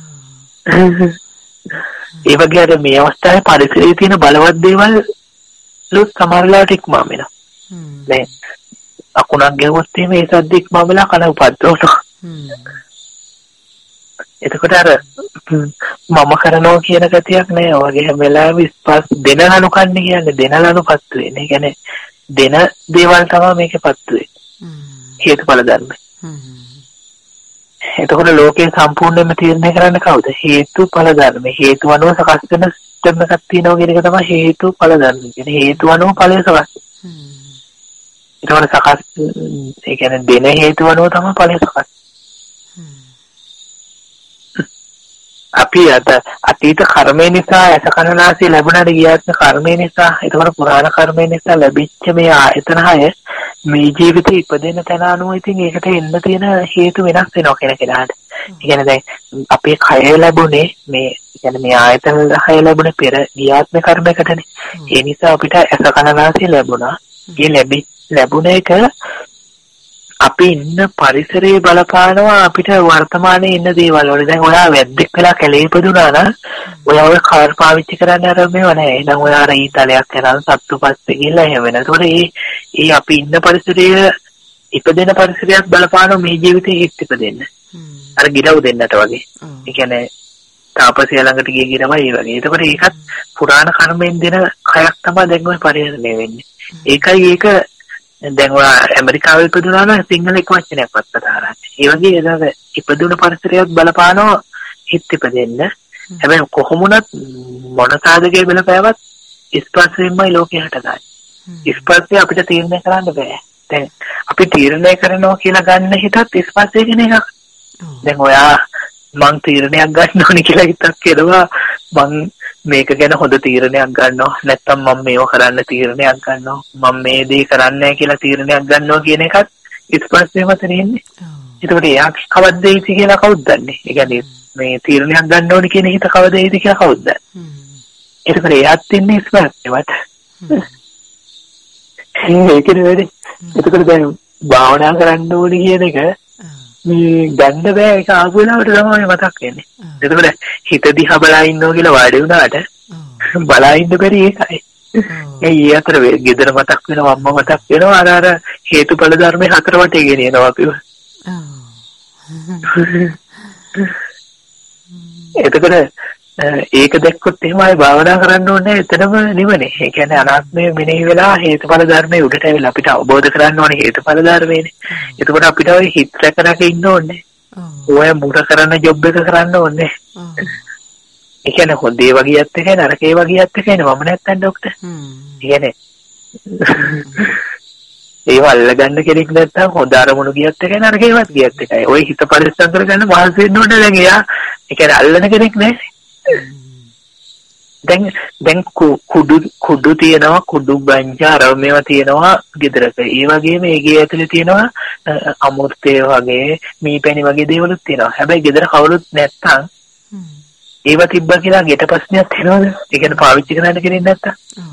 ඒ වගේ අර මේ අවස්ථාවේ පරිසරයේ තියෙන බලවත් දේවල් ලොත් සමහරලාට ඉක්මම වෙනවා. දැන් අකුණක් ගැහුවොත් එහෙම ඒ සද්ද ඉක්මම වෙලා කන උපද්දවනවා. එතකොට අර මම කරනවා කියන ගතියක් නෑ. ඔයගේ හැම වෙලාවෙම ස්පර්ශ දෙන ලනු කන්නේ කියන්නේ දෙන ලනුපත් වෙන්නේ. ඒ කියන්නේ දෙන දේවල් තමයි මේකේපත් වෙන්නේ. හේතුඵල ධර්ම. එතකොට ලෝකේ සම්පූර්ණයෙන්ම තීරණය කරන්න කවුද? හේතුඵල ධර්ම. හේතු අනුව සකස් වෙන සිස්ටම් එකක් තියෙනවා කියන එක තමයි හේතුඵල ධර්ම. කියන්නේ හේතු අනුව ඵලය සකස්. ඒතකොට සකස් ඒ කියන්නේ දෙන හේතු අනුව තමයි ඵලය සකස්. අපි අතීත කර්මය නිසා අසකනාසී ලැබුණාට ගියාත් කර්මය නිසා ඒතකොට පුරාණ කර්මය නිසා ලැබිච්ච මේ ආයතන හය මේ ජීවිතේ ඉපදෙන තැන අනුව ඉතින් ඒකට එන්න තියෙන හේතු වෙනස් වෙනවා කෙනෙකුට. ඒ කියන්නේ දැන් අපේ කය ලැබුණේ මේ කියන්නේ මේ ආයතන හය ලැබුණේ පෙර ගියාත්ම කර්මයකටනේ. ඒ නිසා අපිට අසකනාසී ලැබුණා. ඒ ලැබුණ එක අපි ඉන්න පරිසරයේ බලපානවා අපිට වර්තමානයේ ඉන්න දේවල් වල. දැන් ඔයා වැද්දෙක් වෙලා කැලේ ඉපදුනා නම් ඔයා ඔය කාර් පාවිච්චි කරන්න ආරම්භ වෙනවා නෑ. එහෙනම් ඔයා අර ඊතලයක් කරන් සත්තු පස්සේ ගිහලා එහෙම වෙනවා. ඒතකොට ඒ අපි ඉන්න පරිසරයේ ඉපදෙන පරිසරයක් බලපානවා මේ ජීවිතේ හිට ඉපදෙන්න. අර ගිරව් දෙන්නට වගේ. ඒ කියන්නේ තාපසය ළඟට ගිය ගිරමයි ඒ වගේ. ඒතකොට ඒකත් පුරාණ කර්මයෙන් දෙන කයක් තමයි දැන් ඔය පරිහරණය වෙන්නේ. ඒකයි ඒක දැන් ඔයා ඇමරිකාවේ ඉපදුනා නම් සිංහල එක වචනයක්වත් කතා කරන්නේ. ඒ වගේ එදාට ඉපදුන පරිසරයක් බලපානවා හිත ඉපදෙන්න. හැබැයි කොහොමුණත් මොන සාධකයේ බලපෑවත් ස්පර්ශයෙන්මයි ලෝකේ හටගන්නේ. ස්පර්ශය අපිට තීරණය කරන්න බෑ. දැන් අපි තීරණය කරනවා කියලා ගන්න හිතත් ස්පර්ශය කියන එකක්. දැන් ඔයා මං තීරණයක් ගන්න ඕනේ කියලා හිතක් කෙරුවා මං මේක ගැන හොඳ තීරණයක් ගන්නවා නැත්නම් මම මේව කරන්න තීරණයක් ගන්නවා මම මේ දේ කරන්නේ නැහැ කියලා තීරණයක් ගන්නවා කියන එකත් ස්පර්ශය මත නෙන්නේ. ඒකට එයා කවද්ද ඒති කියලා කවුද දන්නේ? ඒ කියන්නේ මේ තීරණයක් ගන්න ඕනේ කියන හිත කවද ඒති කියලා කවුද දන්නේ? ඒකට එයාත් ඉන්නේ ස්පර්ශයවත්. ඒකනේ වැඩි. ඒකට දැන් භාවනා කරන්න ඕනේ කියන එක මේ ගන්න බෑ. ඒක ආපු වෙලාවට තමයි මතක් වෙන්නේ. එතකොට හිත දිහා බලා ඉන්නවා කියලා වාඩි වුණාට බලා ඉන්න බැරි ඒකයි. ඒ අතර ගෙදර මතක් වෙනවා අම්මා මතක් වෙනවා අර හේතුඵල ධර්මයේ හතර වටේ ගෙනියනවා අපිව. එතකොට ඒක දැක්කොත් එහෙමයි භාවනා කරන්න ඕනේ එතනම නිවනේ. ඒ කියන්නේ අනාත්මය මෙනෙහි වෙලා හේතුඵල ධර්මයේ උඩට ඇවිල්ලා අපිට අවබෝධ කරගන්න ඕනේ හේතුඵල ධර්මයනේ. එතකොට අපිට ওই හිත රැකරක ඉන්න ඕනේ. ඔය මුර කරන ජොබ් එක කරන්න ඕනේ. ඒ කියන්නේ හොඳේ වගේත් එකයි නරකේ වගේත් එකයි නේ මම නැත්තම් ડોක්ටර්. ඒ කියන්නේ ඒව අල්ලගන්න කෙනෙක් නැත්තම් හොඳ අරමුණු ගියත් එකයි නරකේවත් ගියත් එකයි. ඔය හිත පරිස්සම් කරගන්න මහන්සි වෙන්න ඕනේ දැන් එයා. ඒ කියන්නේ අල්ලන කෙනෙක් නැහැ. දැන් කුඩු තියෙනවා කුඩු බංජා අර මේවා තියෙනවා ගෙදරක. ඒ වගේම ඒකේ ඇතුලේ තියෙනවා අමෘතය වගේ මීපැණි වගේ දේවලුත් තියෙනවා. හැබැයි ගෙදර කවුරුත් නැත්තම් ඒව තිබ්බා කියලා ගෙට ප්‍රශ්නයක් තියෙනවද? ඒ කියන්නේ පාවිච්චි කරන්න කෙනෙක් නැත්තම්.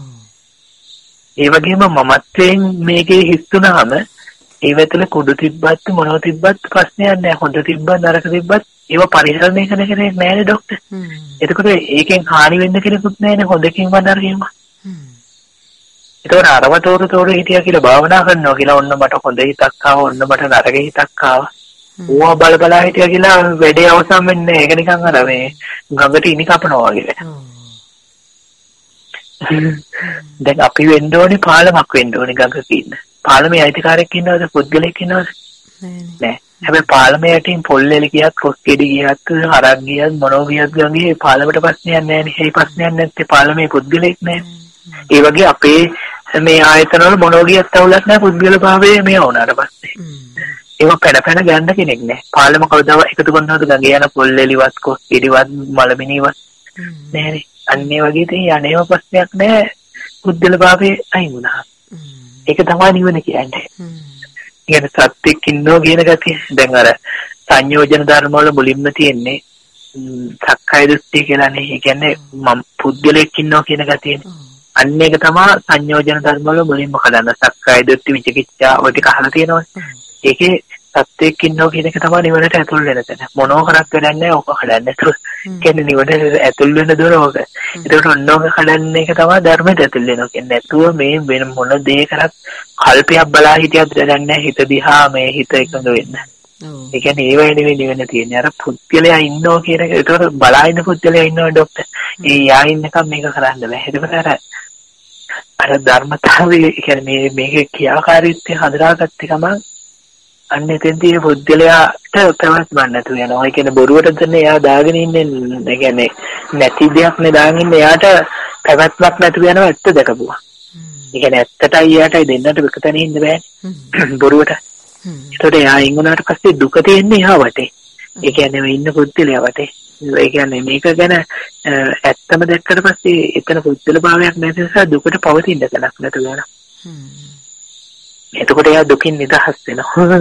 ඒ වගේම මමත්වයෙන් මේකේ හිස්තුනහම ඒව ඇතුලේ කුඩු තිබ්බත් මොනව තිබ්බත් ප්‍රශ්නයක් නැහැ. හොඳ තිබ්බත් නරක තිබ්බත් ඒව පරිහරණය කරන කෙනෙක් නැහැ නේ ડોක්ටර්. එතකොට ඒකෙන් හානි වෙන්න කෙනෙකුත් නැහැ නේ හොඳකින් වන්නරකින්ම. ඒතකොට අරව තෝරු හිටියා කියලා භාවනා කරනවා කියලා ඔන්න මට හොඳ හිතක් ආවා ඔන්න මට නරක හිතක් ආවා. ඕවා බල හිටියා කියලා වැඩේ අවසන් වෙන්නේ. ඒක නිකන් අර මේ ගඟට ඉනි කපනවා වගේ. දැන් අපි වෙන්න ඕනේ පාලමක් වෙන්න ඕනේ ගඟක ඉන්න. පාලමේ අයිතිකාරයෙක් ඉන්නවද පුද්ගලෙක් ඉන්නවද? නෑ. හැබැයි පාලමේ යටින් පොල්ලෙලි ගියත් කොස්කෙඩි ගියත් හරක් ගියත් මොනෝ ගියත් ගඟේ පාලමට ප්‍රශ්නයක් නෑනේ. ඒ ප්‍රශ්නයක් නැත්තේ පාලමේ පුද්ගලෙක් නෑ. ඒ වගේ අපේ මේ ආයතන වල මොනෝ ගියත් අවුලක් නෑ පුද්ගල භාවයේ මේ වුණාට පස්සේ. ඒක පැන ගන්න කෙනෙක් නෑ. පාලම කවදාව එකතු කරනවද ගඟේ යන පොල් එලිවත් කොස් ඉරිවත් මලමිනිවත් නෑනේ. අන්නේ වගේ තේ යන්නේම ප්‍රශ්නයක් නෑ. පුද්ගල භාවයේ අයින් වුණා. ඒක තමයි නිවන කියන්නේ. කියන්නේ සත්‍යෙක් ඉන්නෝ කියන ගතිය. දැන් අර සංයෝජන ධර්ම වල මුලින්ම තියෙන්නේ සක්කාය දෘෂ්ටි කියලානේ. ඒ කියන්නේ මම පුද්ගලෙක් ඉන්නෝ කියන ගතියනේ. අන්න ඒක තමයි සංයෝජන ධර්ම වල මුලින්ම කඩන සක්කාය දෘෂ්ටි විචිකිච්ඡා ඔය ටික අහලා තියෙනවනේ. ඒකේ සත්‍යයක් ඉන්නෝ කියන එක තමයි නිවනට ඇතුල් වෙන තැන. මොනෝ කරක් වැඩන්නේ ඕක කඩන්න. ඒක කියන්නේ නිවනට ඇතුල් වෙන දොර ඕක. ඒකට ඔන්නෝක කඩන්න එක තමයි ධර්මයට ඇතුල් වෙනවා කියන්නේ. නැතුව මේ වෙන මොන දේ කරත් කල්පයක් බලා හිටියත් වැඩන්නේ හිත දිහා මේ හිත එකඟ වෙන්න. ඒ කියන්නේ ඒ වෙන්නේ නෙවෙයි නිවන තියෙන්නේ. අර පුද්ගලයා ඉන්නෝ කියන එක. ඒකට බලාගෙන පුද්ගලයා ඉන්නවා ડોක්ටර්. ඒ යා ඉන්නකම් මේක කරන්න බෑ. ඒකට අර ධර්මතාවයේ කියන්නේ මේකේ ක්‍රියාකාරීත්වය හඳුනාගත්ත ගමන් අන්න එතෙන්දී පුද්ගලයාට පැවැත්මක් නැතු වෙනවා. ඒ කියන්නේ බොරුවට දෙන්නේ එයා දාගෙන ඉන්නේ. ඒ කියන්නේ නැති දෙයක් නේ දාගෙන ඉන්නේ. එයාට පැවැත්මක් නැතු වෙනවා ඇත්ත දැකපුවා. ඒ කියන්නේ ඇත්තටයි එයාටයි දෙන්නට එකතැන ඉන්න බෑනේ. බොරුවට. ඒතකොට එයා ඉංගුණාට පස්සේ දුක තියෙන්නේ එහා වටේ. ඒ කියන්නේ මේ ඉන්න පුද්ගලයා වටේ. ඒ කියන්නේ මේක ගැන ඇත්තම දැක්කට පස්සේ එතන පුද්ගල භාවයක් නැති නිසා දුකට පවතින තැනක් නැතු වෙනවා. එතකොට එයා දුකින් නිදහස් වෙනවා.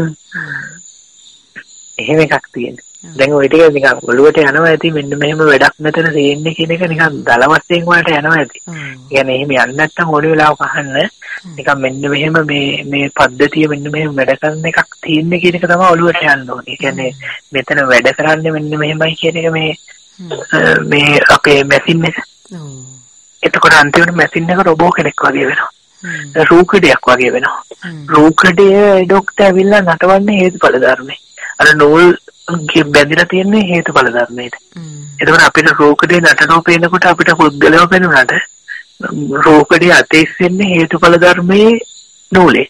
එහෙම එකක් තියෙනවා. දැන් ওই ටික නිකන් ඔළුවට යනවා ඇති මෙන්න මෙහෙම වැඩක් නැතන තියෙන්නේ කියන එක නිකන් දල වශයෙන් වලට යනවා ඇති. කියන්නේ එහෙම යන්නේ නැත්නම් ඕන වෙලාවක අහන්න නිකන් මෙන්න මෙහෙම මේ පද්ධතිය මෙන්න මෙහෙම වැඩ කරන එකක් තියෙන්නේ කියන එක තමයි ඔළුවට යන්න ඕනේ. ඒ කියන්නේ මෙතන වැඩ කරන්නේ මෙන්න මෙහෙමයි කියන එක මේ අපේ මැෂින් එක. එතකොට අන්තිමට මැෂින් එක රොබෝ කෙනෙක් වගේ වෙනවා. රූකඩයක් වගේ වෙනවා. රූකඩයේ ඩොක්ටර් ඇවිල්ලා නටවන්නේ හේතුඵල ධර්මයි. අර නූල් බැඳිලා තියෙන්නේ හේතුඵල ධර්මයට. එතකොට අපිට රූකඩේ නටනෝ පේනකොට අපිට පුද්ගලව පේනුනට රූකඩේ අතීස්සෙන්නේ හේතුඵල ධර්මයේ නූලේ.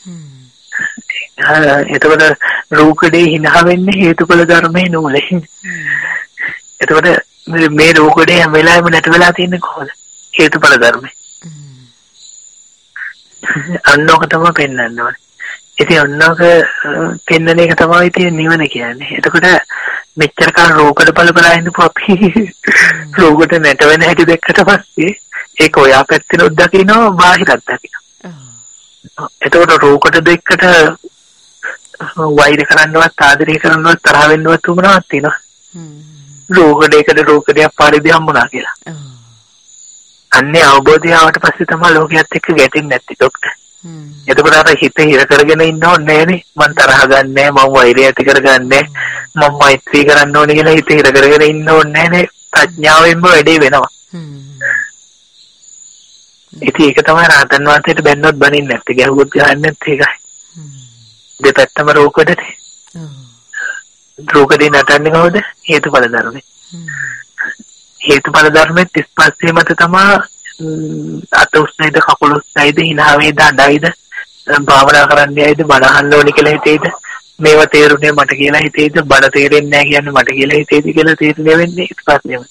එතකොට රූකඩේ හිනහ වෙන්නේ හේතුඵල ධර්මයේ නූලේ. එතකොට මේ රූකඩේ හැම වෙලාවෙම නැට වෙලා තියෙන්නේ කොහොමද? හේතුඵල ධර්මයේ. අන්නෝක තමයි පෙන්වන්න ඕනේ. ඉතින් අන්නෝක පෙන්වන එක තමයි ඉතින් නිවන කියන්නේ. එතකොට මෙච්චර කාල රෝකඩ බලබලා ඉඳපු අපි රෝකඩ නැට වෙන හැටි දැක්කට පස්සේ ඒක ඔයා පැත්තෙනුත් දකිනවා බාහිරත් දකිනවා. එතකොට රෝකඩ දෙකට වෛර කරන්නවත් ආදරය කරන්නවත් තරහ වෙන්නවත් උමනාවක් තියෙනවා. රෝකඩයකට රෝකඩයක් පාරේදී හම්බුණා කියලා. අන්නේ අවබෝධය ආවට පස්සේ තමයි ලෝකයේත් එක්ක ගැටෙන්නේ නැති ડોක්ටර්. එතකොට අර හිත හිර කරගෙන ඉන්න ඕනේ නෑනේ. මං තරහ ගන්නෑ, මං වෛරය ඇති කරගන්නේ, මං මෛත්‍රී කරන්න ඕනේ කියලා හිත හිර කරගෙන ඉන්න ඕනේ නෑනේ. ප්‍රඥාවෙන්ම වැඩේ වෙනවා. ඉතින් ඒක තමයි රහතන් වහන්සේට බැන්නොත් බනින්නේ නැත්තේ. ගැහුවොත් ගහන්නේ නැත්තේ ඒකයි. දෙපැත්තම රෝකඩනේ. රෝකඩේ නටන්නේ කොහොමද? හේතුඵල ධර්මනේ. හේතුඵල ධර්මෙත් ස්පර්ශය මත තමයි අත උස්සයිද කකුල උස්සයිද hina වේද අඬයිද භාවනා කරන්නයිද බණ අහන්න ඕනි කියලා හිතේද මේවා තේරුනේ මට කියලා හිතේද බණ තේරෙන්නේ නැහැ කියන්නේ මට කියලා හිතේද කියලා තීරණය වෙන්නේ ස්පර්ශයම.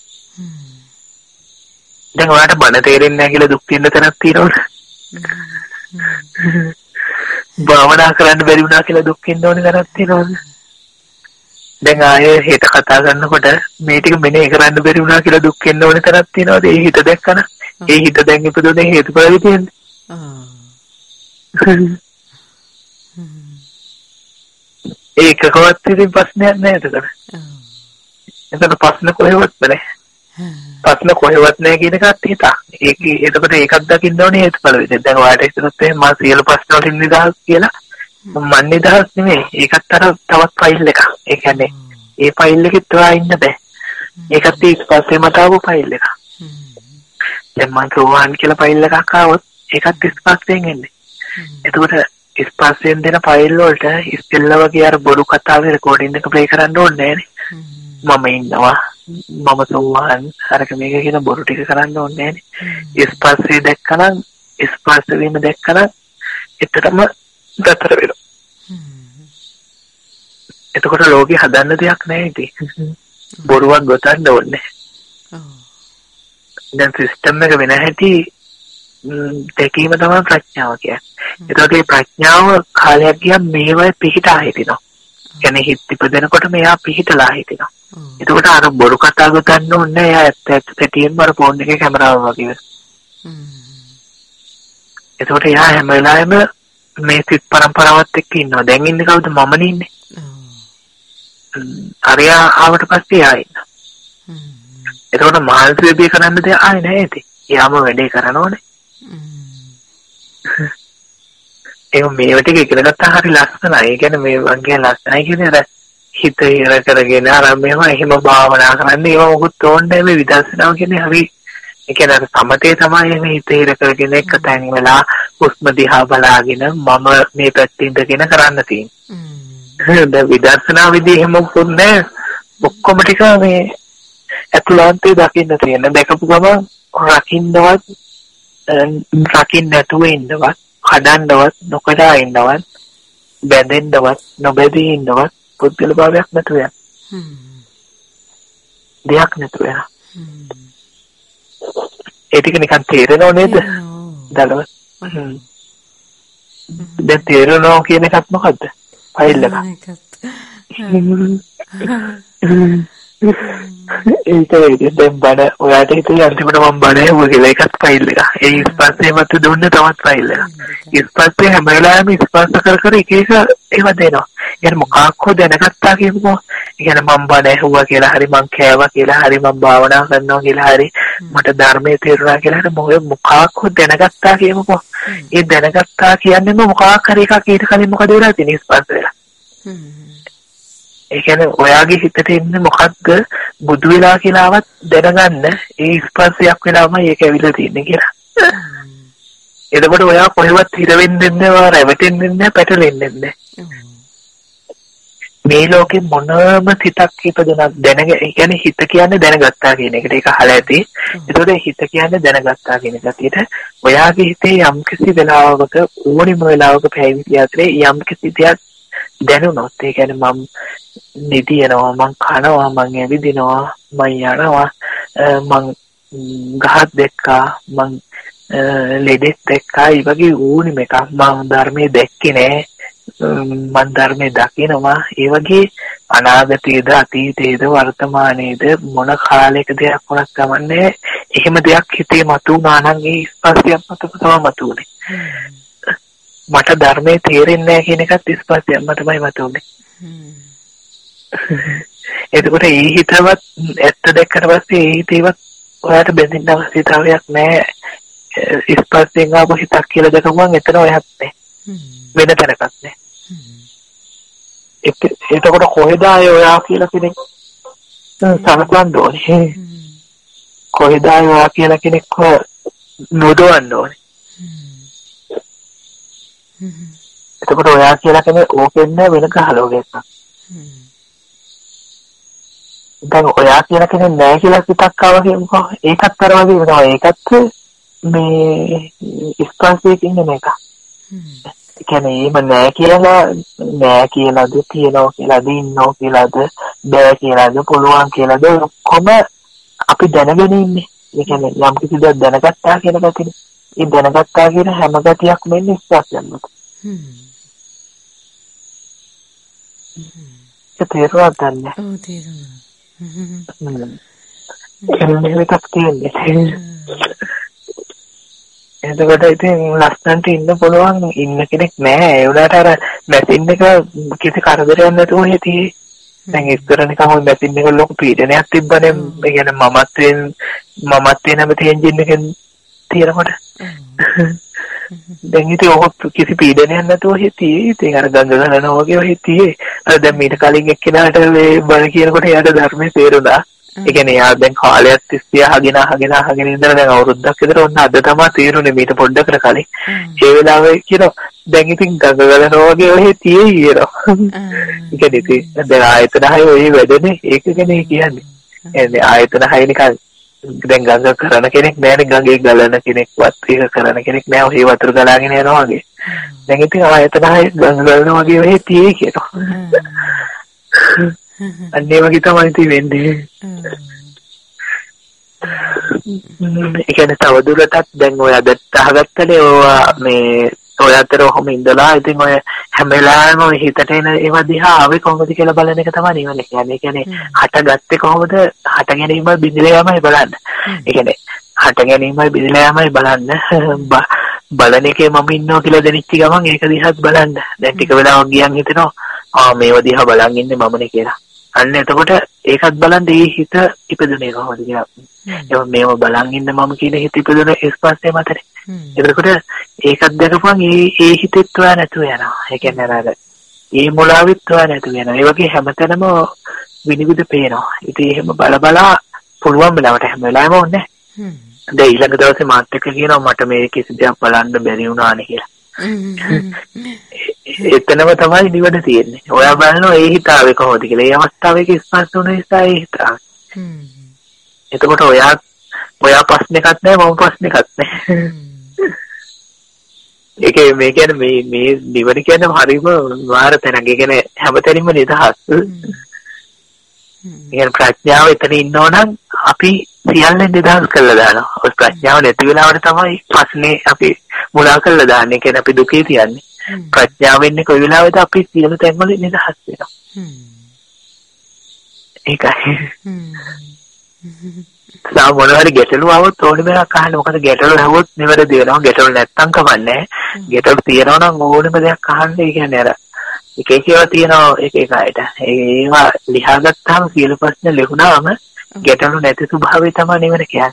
දැන් ඔයාලට බණ තේරෙන්නේ නැහැ කියලා දුක් වෙන තැනක් තියෙනවද? භාවනා කරන්න බැරි වුණා කියලා දුක් වෙන්න ඕනි තැනක් තියෙනවද? දැන් ආයේ හිත කතා කරනකොට මේ ටික මෙනේ කරන්න බැරි වුණා කියලා දුක් වෙන්න ඕනේ තරක් තියෙනවාද? ඒ හිත දැක්කන. ඒ හිත දැන් ඉපදුනේ හේතුඵලෙ තියෙන්නේ. ඒකකවත් ඉතින් ප්‍රශ්නයක් නෑ එතකොට. එතන ප්‍රශ්න කොහෙවත් නැහැ. ප්‍රශ්න කොහෙවත් නැහැ කියන එකත් හිතා. එතකොට ඒකක් දකින්න ඕනේ හේතුඵල විදිහට. දැන් ඔයාලට හිතනොත් එහෙනම් මම සියලු ප්‍රශ්න වලින් නිදහස් කියලා මන් නිදහස් නෙමෙයි. ඒකත් අර තවත් ෆයිල් එකක්. ඒ කියන්නේ ඒ ෆයිල් එකෙත් ඔයා ඉන්න බෑ. ඒකත් ඊපස්සේ මත ආපු ෆයිල් එකක්. දැන් මම සෝවාන් කියලා ෆයිල් එකක් ආවොත් ඒකත් ඉස්පස්යෙන් එන්නේ. එතකොට ඉස්පස්යෙන් දෙන ෆයිල් වලට ඉස්සෙල්ලා වගේ අර බොරු කතාවේ රෙකෝඩින් එක ප්ලේ කරන්න ඕනේ නෑනේ. මම ඉන්නවා. මම සෝවාන් අරක මේක කියන බොරු ටික කරන්න ඕනේ නෑනේ. ඉස්පස්සේ දැක්කනම් ඉස්පස්ස වීම දැක්කනම් එතනම දතර වෙනවා. එතකොට ලෝකේ හදන්න දෙයක් නැහැ ඉතින්. බොරුවක් ගොතන්න ඕනේ. දැන් සිස්ටම් එක වෙන හැටි දැකීම තමයි ප්‍රඥාව කියන්නේ. ඒකට මේ ප්‍රඥාව කාලයක් ගියාම මේවයි පිහිටා හිටිනවා. කියන්නේ හිත ඉපදෙනකොට මෙයා පිහිටලා හිටිනවා. එතකොට අර බොරු කතා ගොතන්න ඕනේ එයා ඇත්ත පැටියෙන්ම අර ෆෝන් එකේ කැමරාව වගේ. එතකොට එයා හැම වෙලාවෙම මේ සිත් පරම්පරාවත් එක්ක ඉන්නවා. දැන් ඉන්නේ කවුද? මමනේ ඉන්නේ. අරයා ආවට පස්සේ එයා ඉන්නවා. එතකොට මානසික දේ කරන්න දෙයක් ආයේ නැහැ ඉතින්. එයාම වැඩේ කරනෝනේ. ඒක මේවට ඉගෙන ගත්තා හරි ලස්සනයි. ඒ කියන්නේ මේ වගේ ලස්සනයි කියන්නේ අර හිත ඉර කරගෙන අර මේව එහෙම භාවනා කරන්නේ ඒව මොකුත් ඕනේ මේ විදර්ශනාව කියන්නේ හරි ඒ කියන්නේ සමතේ තමයි මේ හිත ඉර කරගෙන එක තැන් වෙලා හුස්ම දිහා බලාගෙන මම මේ පැත්තේ ඉඳගෙන කරන්න තියෙන්නේ. දැන් විදර්ශනා විදිහ එහෙම මොකුත් නැහැ. ඔක්කොම ටික මේ ඇතුළාන්තේ දකින්න තියෙන. දැකපු ගමන් රකින්නවත් රකින්න නැතුව ඉන්නවත් හදන්නවත් නොකඩා ඉන්නවත් බැඳෙන්නවත් නොබැඳී ඉන්නවත් පුද්ගල භාවයක් නැතුව යන. දෙයක් නැතුව යන. ඒ ටික නිකන් තේරෙනව නේද? දලව. දැන් තේරෙනව කියන එකත් මොකද්ද? ෆයිල් එක. ඒක දැන් බඩ ඔයාට හිතුවේ අන්තිමට මම බඩ හැවුවා කියලා එකත් ෆයිල් එක. ඒ ස්පර්ශය මත දුන්නේ තවත් ෆයිල් එක. ස්පර්ශය හැම වෙලාවෙම ස්පර්ශ කර කර එක එක ඒවා දෙනවා. يعني මොකක් හෝ දැනගත්තා කියමුකෝ. يعني මම බඩ හැවුවා කියලා හරි මං කෑවා කියලා හරි මං භාවනා කරනවා කියලා හරි මට ධර්මයේ තේරුණා කියලා හරි මොකක් හෝ දැනගත්තා කියමුකෝ. ඒ දැනගත්තා කියන්නේම මොකක් හරි එකක් ඊට කලින් මොකද වෙලා තියෙන්නේ ස්පර්ශ වෙලා. ඒ කියන්නේ ඔයාගේ හිතට එන්නේ මොකද්ද බුදු වෙලා කියලාවත් දැනගන්න ඒ ස්පර්ශයක් වෙලාමයි ඒක ඇවිල්ලා තියෙන්නේ කියලා. එතකොට ඔයා කොහෙවත් හිර වෙන්නේ නැහැ, රැවටෙන්නේ නැහැ, පැටලෙන්නේ නැහැ. මේ ලෝකේ මොනම සිතක් ඉපදුනක් දැනග ඒ කියන්නේ හිත කියන්නේ දැනගත්තා කියන එකට ඒක අහලා ඇති. එතකොට හිත කියන්නේ දැනගත්තා කියන කතියට ඔයාගේ හිතේ යම්කිසි වෙලාවක ඕනිම වෙලාවක පැවිදි යත්‍රේ යම්කිසි දෙයක් දැනුණොත් ඒ කියන්නේ මම නිදිනවා මං කනවා මං ඇවිදිනවා මං යනවා මං ගහක් දැක්කා මං ලෙඩෙක් දැක්කා ඒ වගේ ඕනිම එකක් මං ධර්මයේ දැක්කේ නෑ මං ධර්මයේ දකිනවා ඒ වගේ අනාගතයේද අතීතයේද වර්තමානයේද මොන කාලයක දෙයක් වුණත් ගමන්නේ එහෙම දෙයක් හිතේ මතුවනා නම් ඒ ස්පර්ශයක් මත තමයි මතුවන්නේ මට ධර්මයේ තේරෙන්නේ නැහැ කියන එකත් ස්පර්ශයක් මතමයි මතුවන්නේ එතකොට ඒ හිතවත් ඇත්ත දැක්කට පස්සේ ඒ හිතේවත් ඔයාලට බැඳෙන්න අවශ්‍යතාවයක් නැහැ ස්පර්ශයෙන් ආපු හිතක් කියලා දැකගුවන් එතන ඔයහත් නැහැ වෙන තැනකත් නැහැ එතකොට කොහෙද ආයේ ඔයා කියලා කෙනෙක් සමතන් දෝනේ කොහෙද ආයේ ඔයා කියලා කෙනෙක් නොදවන්න ඕනේ එතකොට ඔයා කියලා කෙනෙක් ඕකෙන් වෙන ගහලෝගෙක් දැන් ඔයා කියන කෙනෙක් නැහැ කියලා සිතක් ආවා කියමුකෝ ඒකත් අර වගේ වෙනවා ඒකත් මේ ස්පර්ශයක ඉන්න එක ඒ කියන්නේ එහෙම නැහැ කියලාද තියනවා කියලාද ඉන්නවා කියලාද බෑ කියලාද පුළුවන් කියලාද ඔක්කොම අපි දැනගෙන ඉන්නේ ඒ කියන්නේ යම් කිසි දෙයක් දැනගත්තා කියන කතිනේ ඒ දැනගත්තා කියන හැම ගතියක්ම එන්නේ ස්පර්ශයෙන් මත ඒක තේරුණාද නැහැ ඔව් තේරුණා එතකොට ඉතින් ලස්සනට ඉන්න පුළුවන් ඉන්න කෙනෙක් නැහැ ඒ වුණාට අර මැෂින් එක කිසි කරදරයක් නැතුව හිටියේ දැන් ඉස්සර නිකන් ওই මැෂින් එක ලොකු පීඩනයක් තිබ්බනේ ඒ කියන්නේ මමත්වෙන් නැමැති එන්ජින් එකෙන් තියනකොට දැන් ඉතින් ඔක කිසි පීඩනයක් නැතුව හිටියේ ඉතින් අර ගංග ගලනවා වගේ හිටියේ අර දැන් මීට කලින් එක්කෙනාට මේ බණ කියනකොට එයාට ධර්මයේ තේරුණා ඒ කියන්නේ යා දැන් කාලයක් තිස්සේ අහගෙන ඉඳලා දැන් අවුරුද්දක් විතර ඔන්න අද තමයි තේරුනේ මීට පොඩ්ඩකට කලින් ඒ වෙලාවේ කියනවා දැන් ඉතින් ගඟ ගලනවා වගේ ඔය හිටියේ කියනවා ඒ කියන්නේ ඉතින් දැන් ආයතන හය ඔය වැඩනේ ඒක ගැන කියන්නේ එන්නේ ආයතන හය නිකන් දැන් ගඟ කරන කෙනෙක් නෑනේ ගඟේ ගලන කෙනෙක්වත් ඒක කරන කෙනෙක් නෑ ඔහේ වතුර ගලාගෙන යනවා වගේ දැන් ඉතින් ආයතන හය ගඟ ගලනවා වගේ ඔය හිටියේ කියනවා අන්නේ වගේ තමයි තියෙන්නේ ඒ කියන්නේ තවදුරටත් දැන් ඔය අද අහගත්තනේ ඔය මේ ඔය අතර ඔහොම ඉඳලා ඉතින් ඔය හැම වෙලාවෙම හිතට එන ඒවා දිහා ආවේ කොහොමද කියලා බලන එක තමයි නිවන කියන්නේ. ඒ කියන්නේ හටගත්තේ කොහොමද? හට ගැනීමයි බිඳිලා යෑමයි බලන්න. ඒ කියන්නේ හට ගැනීමයි බිඳිලා යෑමයි බලන්න. බලන එකේ මම ඉන්නවා කියලා දැනෙච්ච ගමන් ඒක දිහාත් බලන්න. දැන් ටික වෙලාවක් ගියන් හිතෙනවා මේව දිහා බලන් ඉන්නේ මමනේ කියලා. අන්න එතකොට ඒකත් බලන්න ඒ හිත ඉපදුනේ කොහොමද කියලා. ඒක මේව බලන් ඉන්න මම කියන හිත ඉපදුන ස්පර්ශය මතනේ. එතකොට ඒකත් දැකපුවන් ඒ හිතෙත් ඔයා නැතුව යනවා. ඒ කියන්නේ අර ඒ මොලාවෙත් ඔයා නැතුව යනවා. ඒ වගේ හැමතැනම විනිවිද පේනවා. ඉතින් එහෙම බලා පුළුවන් වෙලාවට හැම වෙලාවෙම ඕනේ. දැන් ඊළඟ දවසේ මාත් එක්ක කියනවා මට මේ කිසි දෙයක් බලන්න බැරි වුණානේ කියලා. එතනම තමයි නිවන තියෙන්නේ. ඔයා බලනවා ඒ හිතාවේ කොහොමද කියලා. ඒ අවස්ථාවේ ස්පර්ශ වුණ නිසා ඒ හිතාවේ. එතකොට ඔයා ප්‍රශ්නයක්වත් නැහැ මම ප්‍රශ්නයක්වත් නැහැ. ඒකේ මේ කියන්නේ මේ නිවන කියන්නේ හරිම වාර තැනක්. ඒ කියන්නේ හැමතැනින්ම නිදහස්. ඒ ප්‍රඥාව එතන ඉන්නවනම් අපි සියල්ලෙන් නිදහස් කරලා දානවා. ඔය ප්‍රඥාව නැති වෙලාවට තමයි ප්‍රශ්නේ අපි මුලා කරලා දාන්නේ. ඒ කියන්නේ අපි දුකේ තියන්නේ. ප්‍රඥාව වෙන්නේ කොයි වෙලාවෙද අපි සියලු තැන්වල නිදහස් වෙනවා. ඒකයි. සාම මොනවාරි ගැටලු આવොත් ඕනෙම එකක් අහන්න. මොකද ගැටලු આવොත් නිවැරදි වෙනවා. ගැටලු නැත්තම් කමන්නේ. ගැටලු තියෙනවා නම් ඕනෙම දෙයක් අහන්න. ඒ කියන්නේ අර එක එක ඒවා තියෙනවා එක එක අයට. ඒවා ලියාගත්තාම සියලු ප්‍රශ්න ලියුණාම ගැටලු නැති ස්වභාවය තමයි නිවන කියන්නේ.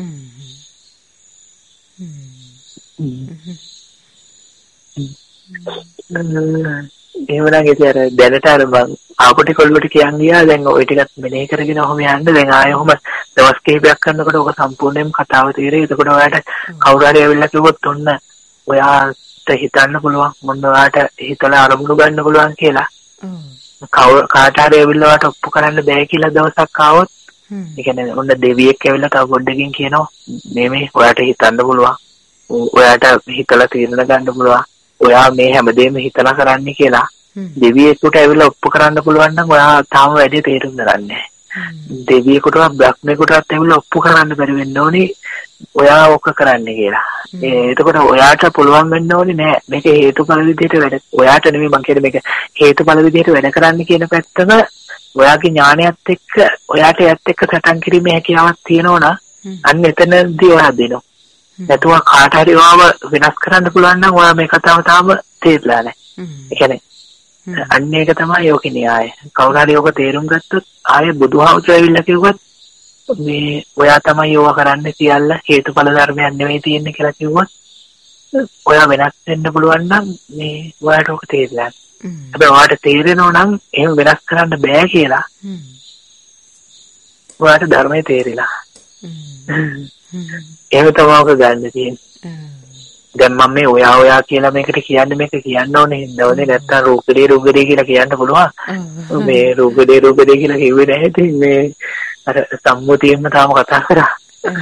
එහෙමනම් ඉතින් අර දැනට අර මං ආපටි කොල්ලට කියන් ගියා දැන් ওই ටිකත් මෙනේ කරගෙන ඔහොම යන්න දැන් ආයෙ ඔහොම දවස් කිහිපයක් කරනකොට ඔක සම්පූර්ණයෙන්ම කතාව තේරෙයි. එතකොට ඔයාලට කවුරු හරි ඇවිල්ලා කිව්වොත් ඔන්න ඔයාට හිතන්න පුළුවන් මොන ඔයාට හිතලා අරමුණු ගන්න පුළුවන් කියලා. කාට හරි ඇවිල්ලා ඔයාට ඔප්පු කරන්න බෑ කියලා දවසක් ආවොත් ඒ කියන්නේ ඔන්න දෙවියෙක් ඇවිල්ලා තව පොඩ්ඩකින් කියනවා මේ ඔයාට හිතන්න පුළුවන්. ඔයාට හිතලා තීරණ ගන්න පුළුවන්. ඔයා මේ හැමදේම හිතලා කරන්නේ කියලා දෙවියෙකුට ඇවිල්ලා ඔප්පු කරන්න පුළුවන් නම් ඔයා තාම වැඩි තේරුම් ගන්න නැහැ. දෙවියෙකුටවත් බ්‍රහ්මයෙකුටවත් ඇවිල්ලා ඔප්පු කරන්න බැරි වෙන්න ඕනේ ඔයා ඔක කරන්නේ කියලා. එතකොට ඔයාට පුළුවන් වෙන්න ඕනේ නෑ මේක හේතුඵල විදිහට වැඩ. ඔයාට නෙමෙයි මං කියන්නේ මේක හේතුඵල විදිහට වැඩ කරන්න කියන පැත්තම ඔයාගේ ඥානයත් එක්ක ඔයාට ඒත් එක්ක සටන් කිරීමේ හැකියාවක් තියෙනවා නම් අන්න එතනදී ඔයා දෙනවා. නැතුව කාට හරි ඔයාව වෙනස් කරන්න පුළුවන් නම් ඔයා මේ කතාව තාම තේරෙලා නැහැ. ඒ කියන්නේ අන්න ඒක තමයි යෝකේ න්‍යාය. කවුරු හරි ඔක තේරුම් ගත්තොත් ආයේ බුදුහාමුදුරුවෝ ඇවිල්ලා කිව්වත් මේ ඔයා තමයි යෝවා කරන්න කියලා හේතුඵල ධර්මයක් නෙවෙයි තියෙන්නේ කියලා කිව්වොත් ඔයා වෙනස් වෙන්න පුළුවන් නම් මේ ඔයාට ඔක තේරෙලා. හැබැයි ඔයාට තේරෙනව නම් එහෙම වෙනස් කරන්න බෑ කියලා ඔයාට ධර්මයේ තේරිලා. එහෙම තමයි ඔක ගන්න තියෙන්නේ. දැන් මම මේ ඔයා කියලා මේකට කියන්නේ මේක කියන්න ඕනේ හින්දානේ නැත්තම් රූපදේ කියලා කියන්න පුළුවන්. මේ රූපදේ කියලා කිව්වේ නැහැ. ඉතින් මේ අර සම්මුතියෙන්ම තාම කතා කරා.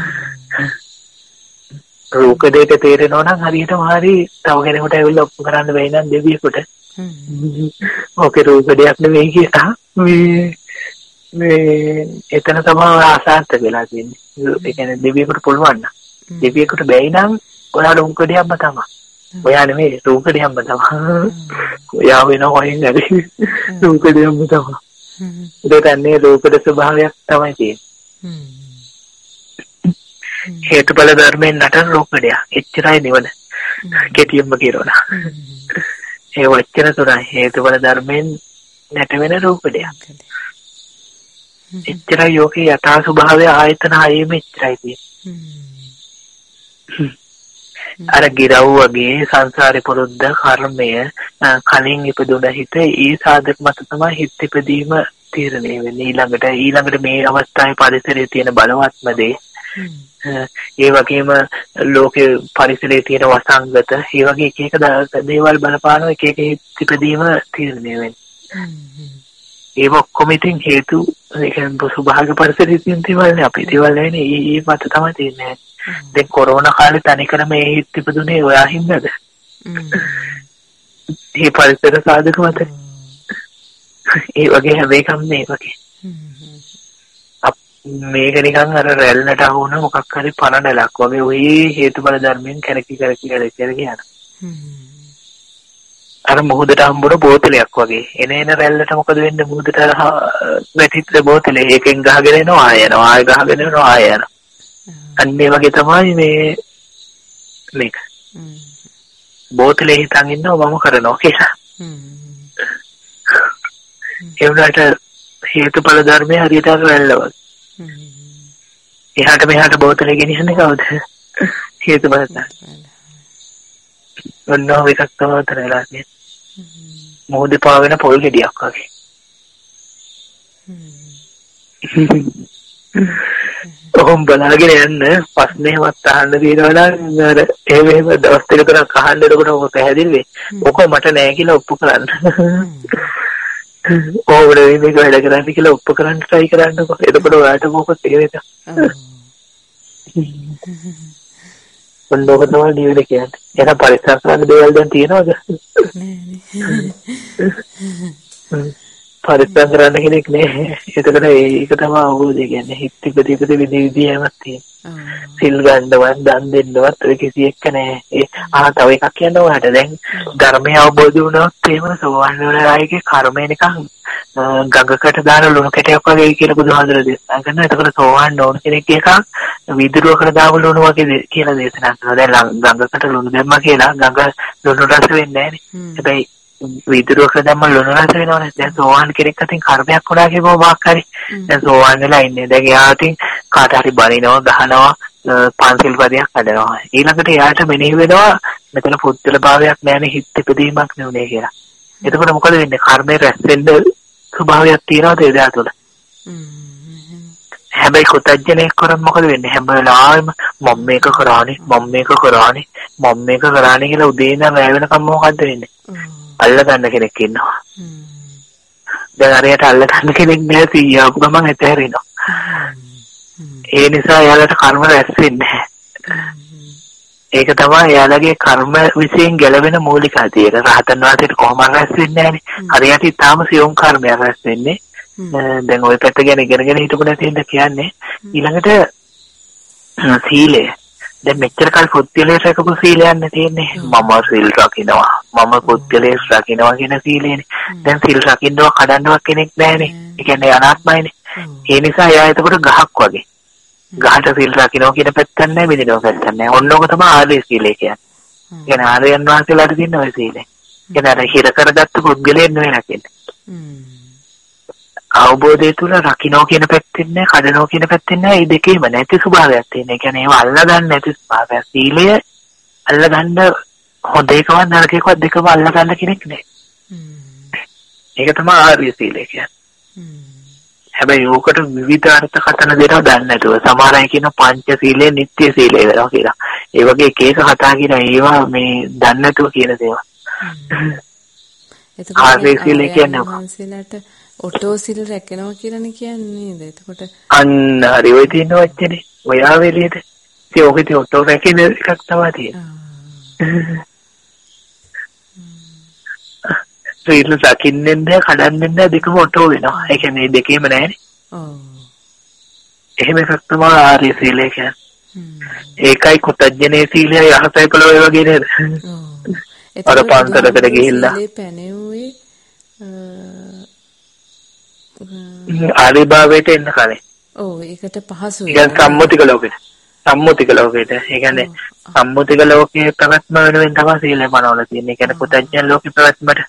රූපදේට තේරෙනවා නම් හරියටම හරි තව කෙනෙකුට ඇවිල්ලා ඔප්පු කරන්න බැයි නම් දෙවියෙකුට. ඕකේ රූපදයක් නෙවෙයි කියලා මේ එතන තමයි අසාර්ථක වෙලා තියෙන්නේ. ඒ කියන්නේ දෙවියෙකුට පුළුවන් නම් දෙවියෙකුට බැයි නම් ඔයා රූපදයක්ම තමයි. ඔයා නෙමෙයි රූපදයක්ම තමයි. ඔයා වෙන හොයින් නැරි රූපදයක්ම තමයි. ඒකන්නේ රූපද ස්වභාවයක් තමයි තියෙන්නේ. හේතුඵල ධර්මයෙන් නටන රූපදයක්. එච්චරයි නිවන. කෙටියෙන්ම කියනවා. ඒ වචන තුනයි හේතුඵල ධර්මයෙන් නැටවෙන රූපදයක්. එච්චරයි යෝකේ යථා ස්වභාවය ආයතන හයෙම එච්චරයි තියෙන්නේ. අර ගිරව් වගේ සංසාරේ පුරුද්ද කර්මය කලින් ඉපදුන හිත ඒ සාධක මත තමයි හිත ඉපදීම තීරණය වෙන්නේ. ඊළඟට මේ අවස්ථාවේ පරිසරයේ තියෙන බලවත්ම දේ ඒ වගේම ලෝකේ පරිසරයේ තියෙන වසංගත ඒ වගේ එක දේවල් බලපාන එක හිත ඉපදීම තීරණය වෙන්නේ. ඒ ඔක්කොම ඉතින් හේතු ඒ කියන්නේ සුභාග පරිසරයේ තියෙන දේවල් නේ අපි දේවල් නෙවෙයි ඒ මත තමයි තියෙන්නේ. දැන් කොරෝනා කාලේ තනිකරම ඒ හිත ඉපදුනේ ඔයා හින්දාද? මේ පරිසර සාධක මත. ඒ වගේ හැම එකම මේ වගේ. මේක නිකන් අර රැල්ලට අහුන මොකක් හරි පණඩලක් වගේ ඔය හේතුඵල ධර්මයෙන් කරකි යන. අර මුහුදට හම්බුන බෝතලයක් වගේ. එන රැල්ලට මොකද වෙන්නේ? මුහුදට වැටිච්ච බෝතලේ එකෙන් ගහගෙන එනවා ආය යනවා. ආය ගහගෙන එනවා ආය යනවා. අන්න ඒ වගේ තමයි මේක. බෝතලේ හිතන් ඉන්නවා මම කරනවා කියලා. ඒ වුණාට හේතුඵල ධර්මයේ හරියට රැල්ල වගේ. එහාට මෙහාට බෝතලේ ගෙනියන්නේ කවුද? හේතුඵල ධර්ම. ඔන්න එකක් තමයි තරලා තියෙන්නේ. මොහොතේ පාවෙන පොල් ගෙඩියක් වගේ. ඔහොම බලාගෙන යන්න ප්‍රශ්නේවත් අහන්න තියෙනවා නම් අර එහෙම දවස් දෙක තුනක් අහන්න එතකොට ඔක පැහැදිලි ඔක මට නෑ කියලා ඔප්පු කරන්න. ඕවර මේක වැඩ කරන්න කියලා ඔප්පු කරන්න try කරන්නකො. එතකොට ඔයාලට මොකද තේරෙද? ඔන්නෝක තමයි නිවන කියන්නේ. එහෙනම් පරිස්සම් කරන්න දේවල් දැන් තියෙනවද? පරිස්සම් කරන්න කෙනෙක් නෑ. එතකොට ඒක තමයි අවබෝධය කියන්නේ. හිත ඉපදෙපද විදියමක් තියෙනවා. සිල් ගන්නවත් දන් දෙන්නවත් ඔය කිසි එක නෑ. තව එකක් කියන්න ඔයාලට දැන් ධර්මය අවබෝධ වුණොත් එහෙම සෝවන් වෙන අයගේ කර්මය නිකන් ගඟකට දාන ලුණු කැටයක් වගේ කියලා බුදුහාමුදුරුවෝ දේශනා කරනවා. එතකොට සෝවන් නොවන කෙනෙක් එකක් විදුරුවකට දාපු ලුණු වගේ කියලා දේශනා කරනවා. දැන් ගඟකට ලුණු දැම්මා කියලා ගඟ ලුණු රස වෙන්නේ නෑනේ. හැබැයි විදුරුවකට දැම්ම ලුණු රස වෙනවනේ. දැන් සෝවන් කෙනෙක් අතින් කර්මයක් වුණා කියපුවා මාක් හරි. දැන් සෝවන් වෙලා ඉන්නේ. දැන් එයා අතින් කාට හරි බනිනවා ගහනවා පන්සිල් පදයක් හදනවා. ඊළඟට එයාට මෙනෙහි වෙනවා මෙතන පුද්ගල භාවයක් නෑනේ හිත ඉපදීමක් නෙවෙයි කියලා. එතකොට මොකද වෙන්නේ? කර්මයේ රැස් වෙන්න ස්වභාවයක් තියෙනවද එදා තුළ? හැබැයි කොතජ්ජනේ කරන් මොකද වෙන්නේ? හැම වෙලාවෙම මම මේක කරානේ කියලා උදේ ඉඳන් රැ වෙනකම් මොකද්ද වෙන්නේ? අල්ල ගන්න කෙනෙක් ඉන්නවා. දැන් අරයට අල්ල ගන්න කෙනෙක් නැහැ සීයාපු ගමන් ඇතහැරෙනවා. ඒ නිසා එයාලට කර්ම රැස් වෙන්නේ නැහැ. ඒක තමයි එයාලගේ කර්ම විශ්යෙන් ගැලවෙන මූලික අධියර. රහතන් වහන්සේට කොහොම රැස් වෙන්නේ නැහනේ. හරියට ඊටාම සියුම් කර්මයක් රැස් වෙන්නේ. දැන් ওই පැත්ත ගැන ඉගෙනගෙන හිටපු නැති හින්දා කියන්නේ ඊළඟට සීලය. දැන් මෙච්චර කල් පුද්ගලයේ රැකපු සීලයක් තියෙන්නේ. මම සීල් රකින්නවා. මම පුද්ගලයේ රකින්නවා කියන සීලයනේ. දැන් සීල් රකින්නව කඩන්නවක් කෙනෙක් නැහැනේ. ඒ කියන්නේ අනාත්මයිනේ. ඒ නිසා එයා එතකොට ගහක් වගේ. ගහට සීල් රකින්නවා කියන පැත්තක් නැහැ, බෙදෙනවා පැත්තක් නැහැ. ඔන්නෝක තමයි ආර්ය සීලය කියන්නේ. කියන්නේ ආර්යයන් වහන්සේලාට තියෙන ওই සීලය. කියන්නේ අර හිර කරගත්ත පුද්ගලයන් නෙවෙයි රකින්නේ. අවබෝධය තුල රකින්නෝ කියන පැත්තෙන් නෑ, කඩනෝ කියන පැත්තෙන් නෑ. මේ දෙකේම නැති ස්වභාවයක් තියෙන. ඒ කියන්නේ ඒව අල්ලගන්න නැති ස්වභාවයක්. සීලය අල්ලගන්න හොඳ එකවත් නරක එකවත් දෙකම අල්ලගන්න කෙනෙක් නෑ. ඒක තමයි ආර්ය සීලය කියන්නේ. හැබැයි ඕකට විවිධ අර්ථකථන දෙනවා දන්නේ නැතුව. සමහර අය කියන පංච සීලය නිත්‍ය සීලය වෙනවා කියලා. ඒ වගේ එක එක කතා කියන ඒවා මේ දන්නේ නැතුව කියන දේවල්. ආර්ය සීලය කියන්නේ වහන්සේලාට ඔටෝ සිල් රැකෙනවා කියලානේ කියන්නේ නේද? එතකොට අන්න හරි ඔය තියෙන වචනේ. ඔය ආවෙලියද? ඉතින් ඔකේ ඔටෝ රැකෙන එකක් තමයි තියෙන්නේ. සීල් රකින්නේ නැහැ, කඩන්නේ නැහැ, දෙකම ඔටෝ වෙනවා. ඒ කියන්නේ දෙකේම නැහැනේ. එහෙම එකක් තමයි ආර්ය සීලය කියන්නේ. ඒකයි කුතජ්ජනේ සීලය යහසයි කළ ඔය වගේ නේද? අර පන්සලකට ගිහිල්ලා පැනෙව්වේ ආරිභාවයට එන්න කලින්. ඔව් ඒකට පහසුයි. ඒක සම්මුතික ලෝකෙට. සම්මුතික ලෝකෙට. ඒ කියන්නේ සම්මුතික ලෝකයේ පැවැත්ම වෙනුවෙන් තමයි සීලය මනවල තියෙන්නේ. ඒ කියන්නේ කුතජ්ජන ලෝකේ පැවැත්මට.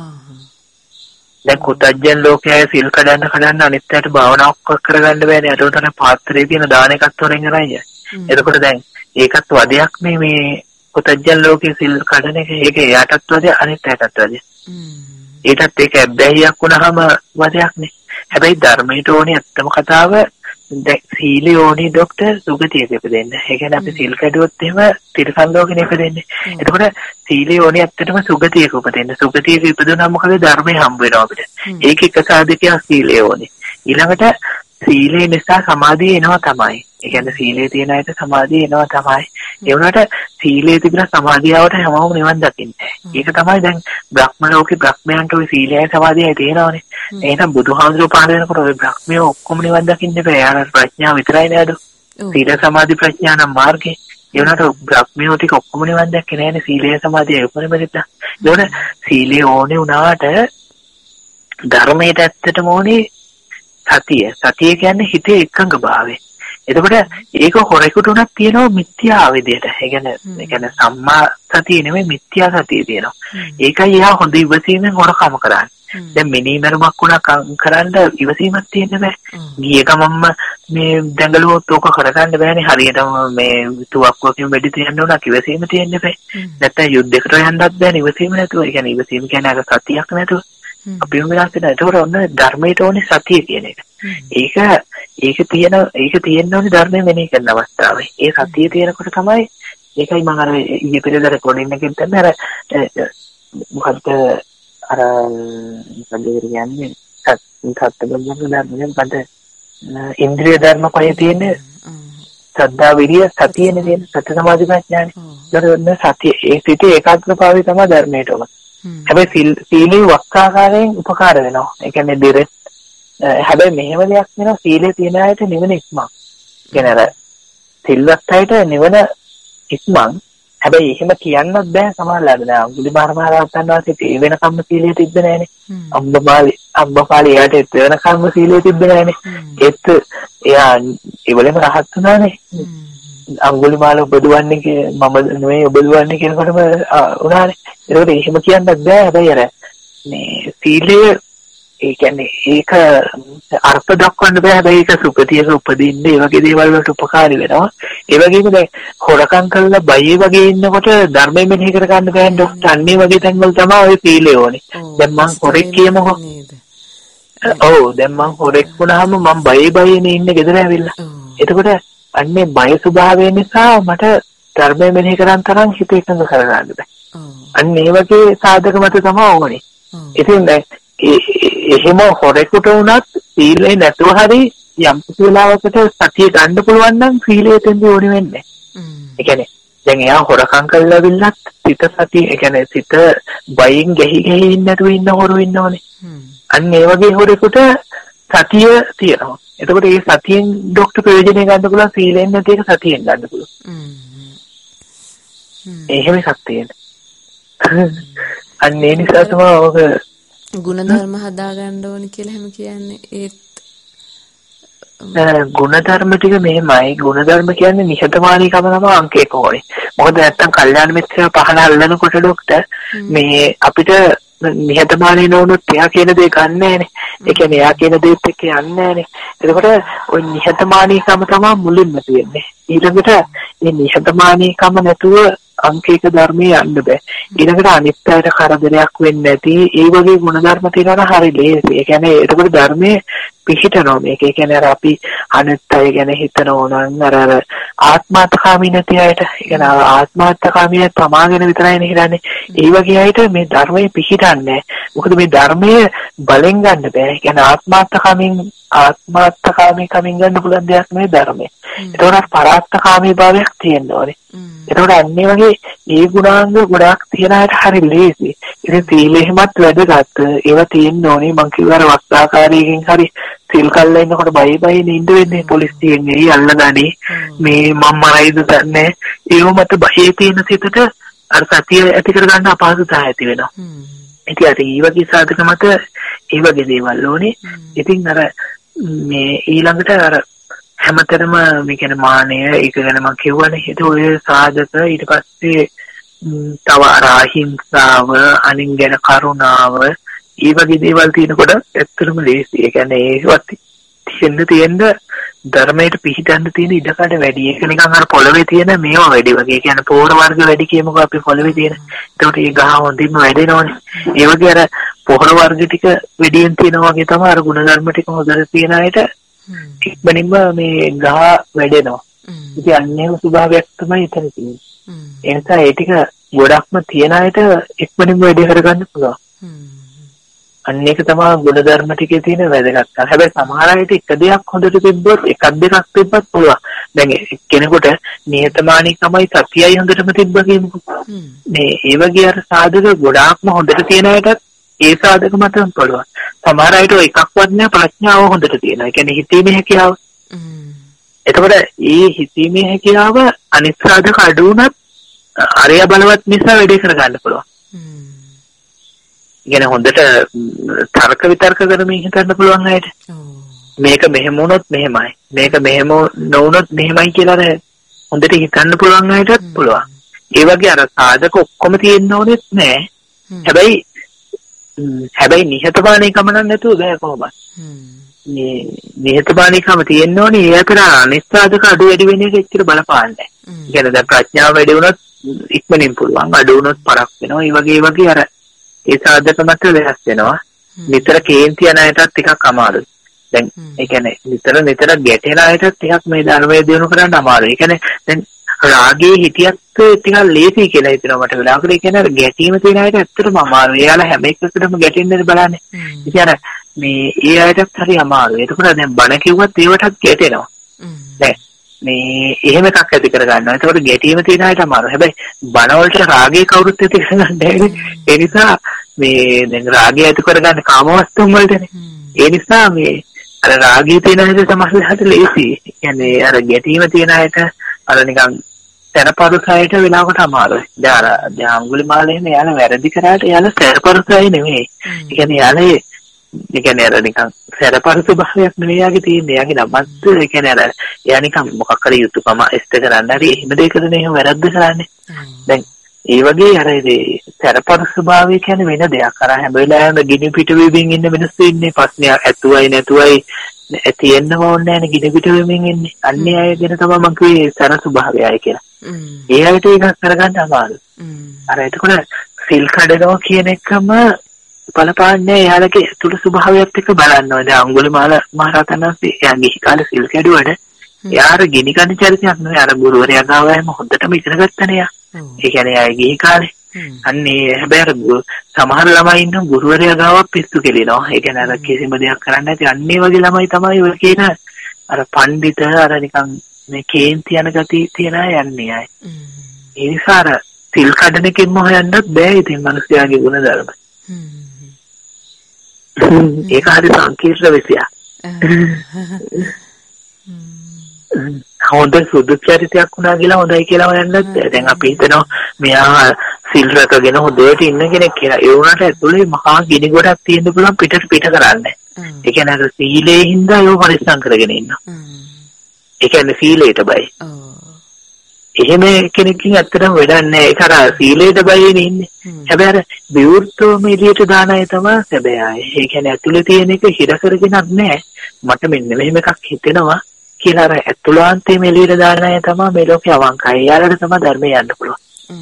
දැන් කුතජ්ජන ලෝකයේ සිල් කඩන්න අනිත්‍යයට භාවනාවක් කරගන්න බෑනේ. අර උතන පාත්‍රයේ තියෙන දාන එකක් තොරෙන් අරයි. එතකොට දැන් ඒකත් වදයක් මේ කුතජ්ජන ලෝකයේ සිල් කඩන එක. ඒක එයාටත් වදය අනිත්‍යයටත් වදය. ඒකත් ඒක ඇබ්බැහියක් වුණාම වදයක් නේ. හැබැයි ධර්මයට ඕනේ ඇත්තම කතාව දැන් සීලය ඕනේ ડોක්ටර් සුගතියක ඉපදෙන්න. ඒ කියන්නේ අපි සීල් කැඩුවොත් එහෙම තිරසන් ලෝකෙනේ ඉපදෙන්නේ. එතකොට සීලය ඕනේ ඇත්තටම සුගතියක උපදින්න. සුගතියක ඉපදුනම මොකද ධර්මයේ හම්බ වෙනවා අපිට. ඒක එක සාධකයක් සීලය ඕනේ. ඊළඟට සීලය නිසා සමාධිය එනවා තමයි. ඒ කියන්නේ සීලයේ තියෙන අයට සමාධිය එනවා තමයි. ඒ වුණාට සීලයේ තිබුණ සමාධියවට හැමෝම නිවන් දකින්නේ. ඒක තමයි දැන් බ්‍රහ්ම ලෝකේ බ්‍රහ්මයන්ට ওই සීලයයි සමාධියයි තියෙනවනේ. එහෙනම් බුදුහාමුදුරුවෝ පහල වෙනකොට ওই බ්‍රහ්මයෝ ඔක්කොම නිවන් දකින්න බෑ. යාර ප්‍රඥාව විතරයි නේද? සීල සමාධි ප්‍රඥා නම් මාර්ගේ. ඒ වුණාට බ්‍රහ්මියෝ ටික ඔක්කොම නිවන් දැක්කේ නෑනේ සීලය සමාධිය උපරිමෙට. ඒවන සීලය ඕනේ වුණාට ධර්මයට ඇත්තටම ඕනේ සතිය. සතිය කියන්නේ හිතේ එකඟභාවය. එතකොට ඒක හොරෙකුට උනත් තියෙනවා මිත්‍යා විදියට. ඒ කියන්නේ සම්මා සතිය නෙමෙයි මිත්‍යා සතිය තියෙනවා. ඒකයි එයා හොඳ ඉවසීමෙන් හොරකම කරන්නේ. දැන් මිනිමරුමක් උනා කරන්න ඉවසීමක් තියෙන්න බෑ. ගිය ගමම්ම මේ දැඟලුවොත් ඕක කරගන්න බෑනේ. හරියටම මේ තුවක්කුවකින් වෙඩි තියන්න උනා ඉවසීම තියෙන්න බෑ. නැත්නම් යුද්ධයකට යන්නත් බෑනේ ඉවසීම නැතුව. ඒ කියන්නේ ඉවසීම කියන්නේ අර සතියක් නැතුව. අපිම වෙනස් වෙනවා. ඒකෝර ඔන්න ධර්මයට ඕනේ සතිය කියන එක. ඒක තියෙන්න ඕනේ ධර්මය මෙනෙහි කරන අවස්ථාවේ. ඒ සතිය තියෙනකොට තමයි ඒකයි මම අර ඊයේ පෙරේද රෙකෝඩින් එකෙන් තමයි අර මොකද්ද අර කියන්නේ සත්‍යබ්‍රහ්ම ධර්මයෙන් පද ඉන්ද්‍රිය ධර්ම පහේ තියෙන සද්ධා විරිය සතියනේ තියෙන සත්‍ය සමාධි ප්‍රඥානේ. ඒකට සතිය ඒ සිටේ ඒකාග්‍රභාවය තමයි ධර්මයට ඕන. හැබැයි සීලේ වක්කාකාරයෙන් උපකාර වෙනවා. ඒ කියන්නේ දෙරෙත් හැබැයි මෙහෙම දෙයක් වෙනවා සීලේ තියෙන අයට නිවන ඉක්මන්. කියන්නේ අර සිල්වත් අයට නිවන ඉක්මන්. හැබැයි එහෙම කියන්නත් බෑ සමහරවල්ලාට. දැන් අඟුලිමාල මහරහතන් වහන්සේ ඒ වෙනකම්ම සීලයේ තිබ්බ නෑනේ. අම්බපාලි එයාට ඒ වෙනකම්ම සීලයේ තිබ්බ නෑනේ. ඒත් එයා ඒවලම රහත් වුණානේ. අඟුලිමාල ඔබදුවන්නේ මම නෙවෙයි ඔබදුවන්නේ කියනකොටම උනානේ. ඒකට එහෙම කියන්නත් බෑ. හැබැයි අර මේ සීලය ඒ කියන්නේ ඒක අර්ථ දක්වන්න බෑ. හැබැයි ඒක සුපතියක උපදින්න ඒ වගේ දේවල් වලට උපකාරී වෙනවා. ඒ වගේම දැන් හොරකම් කරලා බයේ වගේ ඉන්නකොට ධර්මය මෙහෙ කර ගන්න බෑ. ඩොක්ටර් අන්නේ වගේ තැන්වල තමයි ඔය සීලය ඕනේ. දැන් මං හොරෙක් කියමුකෝ. ඔව් දැන් මං හොරෙක් වුණාම මං බයේනේ ඉන්නේ ගෙදර ඇවිල්ලා. එතකොට අන්නේ බය ස්වභාවය නිසා මට ධර්මය මෙහෙ කරන් තරම් හිත එකඟ කරගන්න බෑ. අන්න ඒ වගේ සාධක මත තමයි ඕනේ. ඉතින් දැන් එහෙම හොරෙකුට වුණත් සීලේ නැතුව හරි යම් වෙලාවකට සතිය ගන්න පුළුවන් නම් සීලයේ තෙන්දී ඕනි වෙන්නේ. ඒ කියන්නේ දැන් එයා හොරකම් කරලා විල්ලත් සිත සතිය ඒ කියන්නේ සිත බයෙන් ගැහි ඉන්න නැතුව ඉන්න හොරු ඉන්නවනේ. අන්න ඒ වගේ හොරෙකුට සතිය තියෙනවා. එතකොට මේ සතියෙන් ડોක්ටර් ප්‍රයෝජනය ගන්න පුළුවන් සීලෙන් නැති එක සතියෙන් ගන්න පුළුවන්. එහෙම එකක් තියෙනවා. අන්න ඒ නිසා තමයි ඔක ගුණධර්ම හදාගන්න ඕනි කියලා හැම කියන්නේ ඒත් ගුණධර්ම ටික මෙහෙමයි. ගුණධර්ම කියන්නේ නිහතමානීකම තමයි අංක 1 ඕනේ. මොකද නැත්තම් කල්යාණ මිත්‍රයා පහන අල්ලනකොට ડોක්ටර් මේ අපිට නිහතමානී නොවුනොත් එයා කියන දේ ගන්න නෑනේ. ඒ කියන්නේ එයා කියන දේත් එක්ක යන්නේ නෑනේ. එතකොට ওই නිහතමානීකම තමයි මුලින්ම තියෙන්නේ. ඊළඟට මේ නිහතමානීකම නැතුව අංක 1 ධර්මයේ යන්න බෑ. ඊළඟට අනිත් පැයට කරදරයක් වෙන්නේ නැති ඒ වගේ ගුණධර්ම තියෙනවා හරි ලේසි. ඒ කියන්නේ එතකොට ධර්මයේ පිහිටනවා මේක. ඒ කියන්නේ අර අපි අනිත් අය ගැන හිතනවා නම් අර ආත්මාර්ථකාමී නැති අයට, ඒ කියන්නේ ආත්මාර්ථකාමී තමාගෙන විතරයිනේ හිතන්නේ. ඒ වගේ අයට මේ ධර්මයේ පිහිටන්නේ. මොකද මේ ධර්මයේ බලෙන් ගන්න බෑ. ඒ කියන්නේ ආත්මාර්ථකාමී කමින් ගන්න පුළුවන් දෙයක් නෙවෙයි ධර්මය. ඒතකොට පරාර්ථකාමී භාවයක් තියෙන්න ඕනේ. ඒතකොට අන්නේ වගේ ඒ ගුණාංග ගොඩාක් තියන අයට හරි ලේසි. ඉතින් සීලෙහිමත් වැඩගත් ඒවා තියෙන්න ඕනේ. මං කිව්වා අර වස්තාකාරයෙන් හරි සිල් කල්ලා ඉන්නකොට බයි නින්ද වෙන්නේ පොලිසියෙන් එයි අල්ලගනි මේ මම මරයිද දන්නේ. ඒව මත බයේ තියෙන සිතට අර සතිය ඇති කරගන්න අපහසුතාවය ඇති වෙනවා. ඉතින් අර ඒ වගේ සාධක මත ඒ වගේ දේවල් ඕනේ. ඉතින් අර මේ ඊළඟට අර හැමතරම මේ කියන්නේ මානය ඒක ගැන මම කියවනේ. ඒක ඔය සාධක ඊට පස්සේ තව අහිංසාව අනින් ගැන කරුණාව ඒ වගේ දේවල් තියෙනකොට ඇත්තටම ලේසි. ඒ කියන්නේ ඒවත් තියෙන්න ධර්මයට පිහිටන්න තියෙන ඉඩකඩ වැඩි. ඒක නිකන් අර පොළවේ තියෙන මේවා වැඩි වගේ. ඒ කියන්නේ පොර වර්ග වැඩි කියමුකෝ අපි පොළවේ තියෙන. ඒකට ඒ ගහ හොඳින්ම වැඩෙනවනේ. ඒ වගේ අර පොර වර්ග ටික වැඩියෙන් තියෙනවා වගේ තමයි අර ගුණධර්ම ටික හොඳට තියෙන අයට ඉක්මනින්ම මේ ගහ වැඩෙනවා. ඉතින් අන්නේම ස්වභාවයක් තමයි එතන තියෙන්නේ. ඒ නිසා ඒ ටික ගොඩක්ම තියෙන අයට ඉක්මනින්ම වැඩි කරගන්න පුළුවන්. අන්න ඒක තමයි ගුණධර්ම ටිකේ තියෙන වැදගත්කම. හැබැයි සමහර අයට එක දෙයක් හොඳට තිබ්බොත් එකක් දෙකක් තිබ්බත් පුළුවන්. දැන් කෙනෙකුට නිහතමානීකමයි සතියයි හොඳටම තිබ්බ කියමුකෝ. මේ ඒ වගේ අර සාධක ගොඩාක්ම හොඳට තියෙන අයටත් ඒ සාධක මතම පුළුවන්. සමහර අයට එකක්වත් නෑ ප්‍රඥාව හොඳට තියෙනවා. ඒ කියන්නේ හිතීමේ හැකියාව. එතකොට ඒ හිතීමේ හැකියාව අනිත් සාධක අඩු වුණත් අරය බලවත් නිසා වැඩේ කරගන්න පුළුවන්. ඉගෙන හොඳට තර්ක විතර්ක කරමින් හිතන්න පුළුවන් අයට. මේක මෙහෙම වුණොත් මෙහෙමයි. මේක මෙහෙම නොවුනොත් මෙහෙමයි කියලා හොඳට හිතන්න පුළුවන් අයටත් පුළුවන්. ඒ වගේ අර සාධක ඔක්කොම තියෙන්න ඕනෙත් නෑ. හැබැයි නිහතමානීකම නැතුව බෑ කොහොමද? මේ නිහතමානීකම තියෙන්න ඕනේ. ඒ අතර අනිත් සාධක අඩු වැඩි වෙන එක එච්චර බලපාන්නේ නෑ. කියන්නේ දැන් ප්‍රඥාව වැඩි වුණොත් ඉක්මනින් පුළුවන්. අඩු වුණොත් පරක් වෙනවා. ඒ වගේ අර ඒ සාධක මත වෙනස් වෙනවා. නිතර කේන්ති යන අයටත් ටිකක් අමාරුයි. දැන් ඒ කියන්නේ නිතර ගැටෙන අයටත් ටිකක් මේ ධර්මයේ දිනු කරන්න අමාරුයි. ඒ කියන්නේ දැන් රාගයේ හිටියත් ටිකක් ලේසි කියලා හිතනවා මට වෙලාවකට. ඒ කියන්නේ ගැටීම තියෙන අයට ඇත්තටම අමාරුයි. එයාලා හැම එකකටම ගැටෙන්නද බලන්නේ. ඉතින් අර මේ ඒ අයටත් හරි අමාරුයි. ඒකෝර දැන් බණ කිව්වත් ඒවටත් ගැටෙනවා. දැන් මේ එහෙම එකක් ඇති කර ගන්නවා. ඒකෝර ගැටීම තියෙන අයට අමාරුයි. හැබැයි බණ වලට රාගය කවුරුත් ඇති කරගන්න බැහැ. ඒ නිසා මේ දැන් රාගය ඇති කරගන්න කාමවස්තුන් වලටනේ. ඒ නිසා මේ අර රාගය තියෙන අයට සමහරවිට ලේසි. කියන්නේ අර ගැටීම තියෙන අයට අර නිකන් සැරපරුසයට වෙලාවකට අමාරුයි. දැන් අර අඟුලිමාලේ එයාලා වැරදි කරාට එයාලා සැරපරුසයි නෙමෙයි. ඒ කියන්නේ අර නිකන් සැරපරුස භාවයක් නෙමෙයි යාගේ තියෙන්නේ. යාගේ නමත් ඒ කියන්නේ අර එයා නිකන් මොකක් හරි යුතුයකම ඉෂ්ට කරන්න හරි එහෙම දෙයකටනේ එහෙම වැරද්ද කරන්නේ. දැන් ඒ වගේ අර සැරපරුස භාවය කියන්නේ වෙන දෙයක්. අර හැම වෙලාවෙම ගිනි පිට වෙමින් ඉන්න මිනිස්සු ඉන්නේ. ප්‍රශ්නයක් ඇතුවයි නැතුවයි තියෙන්නම ඕනේ නැහැ ගිනි පිට වෙමින් ඉන්නේ. අන්නේ අය ගැන තමයි මම කිව්වේ සැර ස්වභාවයයි කියලා. ඒ අයට ඒක කරගන්න අමාරුයි. අර එතකොට සිල් කඩනවා කියන එකම බලපාන්නේ එයාලගේ තුල ස්වභාවයත් එක්ක බලන්න ඕනේ. දැන් අඟුලිමාල මහරහතන් වහන්සේ එයාගේ කාලේ සිල් කැඩුවට එයාර ගිනි කන චරිතයක් නෙවෙයි. අර ගුරුවරයා ගාවම හොඳටම ඉගෙන ගත්තනේ යා. ඒ කියන්නේ ආයේ කාලේ. අන්නේ හැබැයි සමහර ළමයි ඉන්න ගුරුවරයා ගාව පිස්සු කෙලිනවා. ඒ කියන්නේ අර කිසිම දෙයක් කරන්නේ නැති අන්නේ වගේ ළමයි තමයි ඔය කියන අර පඬිත අර නිකන් මේ කේන්ති යන ගතිය තියන අය යන්නේ අය. ඒ නිසා අර සිල් කඩන එකෙන්ම හොයන්නත් බෑ ඉතින් මිනිස්යාගේ ගුණ ධර්ම. ඒක හරි සංකීර්ණ විෂයක්. හොඳ සුදු චරිතයක් වුණා කියලා හොඳයි කියලා හොයන්නත් දැන් අපි හිතනවා මෙයා සිල් රැකගෙන හොඳට ඉන්න කෙනෙක් කියලා. ඒ වුණාට ඇතුලේ මහා ගිනි ගොඩක් තියෙන්න පුළුවන් පිට කරන්නේ. ඒ කියන්නේ අර සීලේ හින්දා ඒව පරිස්සම් කරගෙන ඉන්නවා. ඒ කියන්නේ සීලයට බයි. එහෙම කෙනෙක්කින් ඇත්තටම වැඩක් නැහැ. ඒක අර සීලයට බයිනේ ඉන්නේ. හැබැයි අර විවෘතවම එළියට දාන අය තමයි සැබෑයි. ඒ කියන්නේ ඇතුලේ තියෙන එක හිර කරගෙනක් නැහැ. මට මෙන්න මෙහෙම එකක් හිතෙනවා කියලා අර ඇතුළාන්තයේ එළියට දාන අය තමයි මේ ලෝකේ අවංකයි. යාළුවට තමයි ධර්මය යන්න පුළුවන්.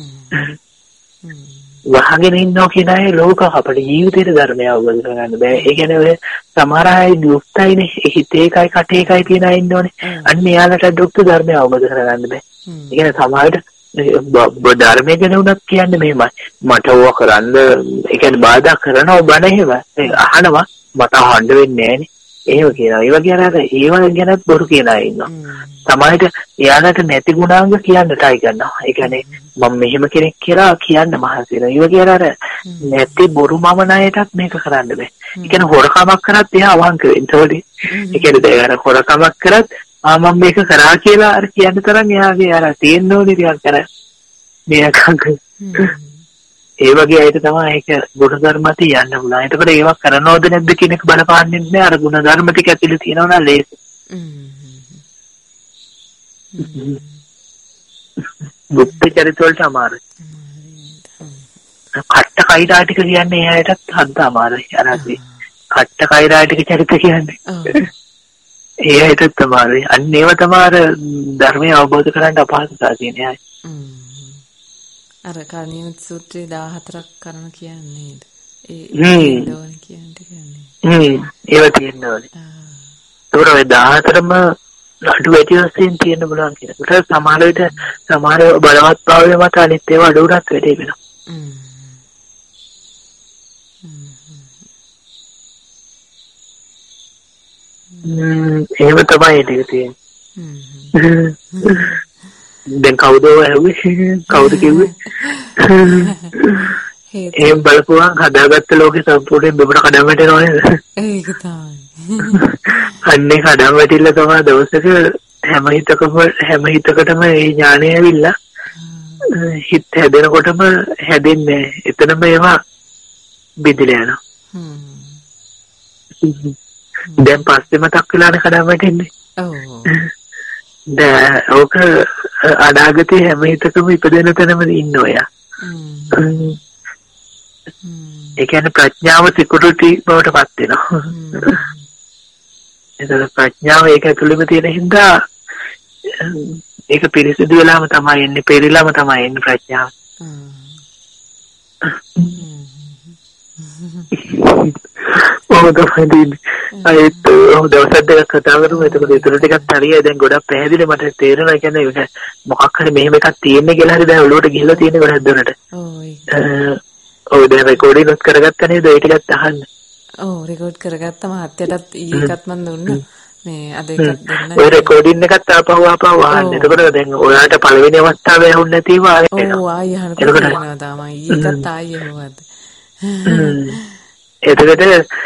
වහගෙන ඉන්නෝ කියන අය ලෝක අපේ ජීවිතේට ධර්මය අවබෝධ කරගන්න බෑ. ඒ කියන්නේ ඔය සමහර අය දුක්තයිනේ. හිතේ එකයි කටේ එකයි කියන අය ඉන්නෝනේ. අන්න එයාලට දුක්ඛ ධර්මය අවබෝධ කරගන්න බෑ. ඒ කියන්නේ සමහරට ධර්මයේ ගැන උනත් කියන්නේ මෙහෙමයි. මට ඕවා කරන්න ඒ කියන්නේ බාධා කරනවා බණ එහෙම. අහනවා මට අහන්න වෙන්නේ නෑනේ. එහෙම කියනවා. ඒ වගේ අර ඒව ගැනත් බොරු කියන අය ඉන්නවා. සමහරට එයාලට නැති ගුණාංග කියන්න try කරනවා. ඒ කියන්නේ මම මෙහෙම කෙනෙක් කියලා කියන්න මහන්සි වෙනවා. ඒ වගේ අර නැති බොරු මම ණයටත් මේක කරන්න බෑ. ඒ කියන්නේ හොරකමක් කරත් එයා අවංක වෙන්න ඕනේ. ඒ කියන්නේ දැන් අර හොරකමක් කරත් මම මේක කරා කියලා අර කියන්න තරම් එයාගේ අර තියෙන්න ඕනේ ටිකක් අර මේකක්. ඒ වගේ අයට තමයි ඒක ගුණ ධර්ම ඇති යන්න පුළුවන්. ඒකට ඒවා කරනවද නැද්ද කියන එක බලපාන්නේ නැහැ. අර ගුණ ධර්ම ටික ඇතුලේ තියෙනවා නම් ලේසි. බුද්ධ චරිත වලට අමාරුයි. කට්ට කයිරා ටික කියන්නේ ඒ අයටත් හද්ද අමාරුයි. අර අපි කට්ට කයිරා ටික චරිත කියන්නේ. ඒ අයටත් අමාරුයි. අන්න ඒව තමයි අර ධර්මය අවබෝධ කරගන්න අපහසුතාව තියෙන අය. අර කණියුත් සූත්‍රයේ 14ක් කරන කියන්නේ නේද? ඒ දෝන කියන්නේ. ඒව තියෙන්න ඕනේ. ඒතර ඔය 14ම අඩු වැඩි වශයෙන් තියෙන්න බලන්න කියලා. ඒකට සමහර විට සමහර බලවත් භාවය මත අනිත් ඒවා අඩු උනත් වැඩි වෙනවා. එහෙම තමයි ඒක තියෙන්නේ. දැන් කවුද ඇහුවේ? කවුද කිව්වේ? එහෙම බලපුවා හදාගත්ත ලෝකේ සම්පූර්ණයෙන් බබර කඩම් වැටෙනවා නේද? ඒක තමයි. අන්නේ කඩම් වැටිලා තමයි දවසක හැම හිතකටම මේ ඥානය ඇවිල්ලා හිත හැදෙනකොටම හැදෙන්නේ එතනම ඒවා බෙදලා යනවා. දැන් පස්සේ මතක් වෙලානේ කඩාව වැටෙන්නේ. ඕක අනාගතේ හැම හිතකම ඉපදෙන තැනම ඉන්න ඔය. ඒ කියන්නේ ප්‍රඥාව සිකුරුටි බවට පත් වෙනවා. ඒතර ප්‍රඥාව ඒක ඇතුළෙම තියෙන හින්දා ඒක පිරිසිදු වෙලාම තමයි එන්නේ, පෙරිලාම තමයි එන්නේ ප්‍රඥාව. ඒත් දවස් දෙකක් කතා කරමු. එතකොට ඒතර ටිකක් හරියයි. දැන් ගොඩක් පැහැදිලි මට තේරෙනවා. කියන්නේ මොකක් හරි මෙහෙම එකක් තියෙන්නේ කියලා හරි දැන් ඔළුවට ගිහිල්ලා තියෙන ගොඩක් දුරට. ඔව් දැන් රෙකෝඩින් උත් කරගත්තා නේද? ඒ ටිකත් අහන්න. ඔව් රෙකෝඩ් කරගත්තා. මහත්තයටත් ඊ එකත් මම දුන්නා. මේ අද එකක් දෙන්න. ඔය රෙකෝඩින් එකත් ආපහු අහන්න. එතකොට දැන් ඔයාලට පළවෙනි අවස්ථාවේ ඇහුන්නේ නැතිව ආයෙත්. ඔව් ආයෙ අහනකොට එනවා තමයි. ඊ එකත් ආයෙ ඇහුවාද. එතකොට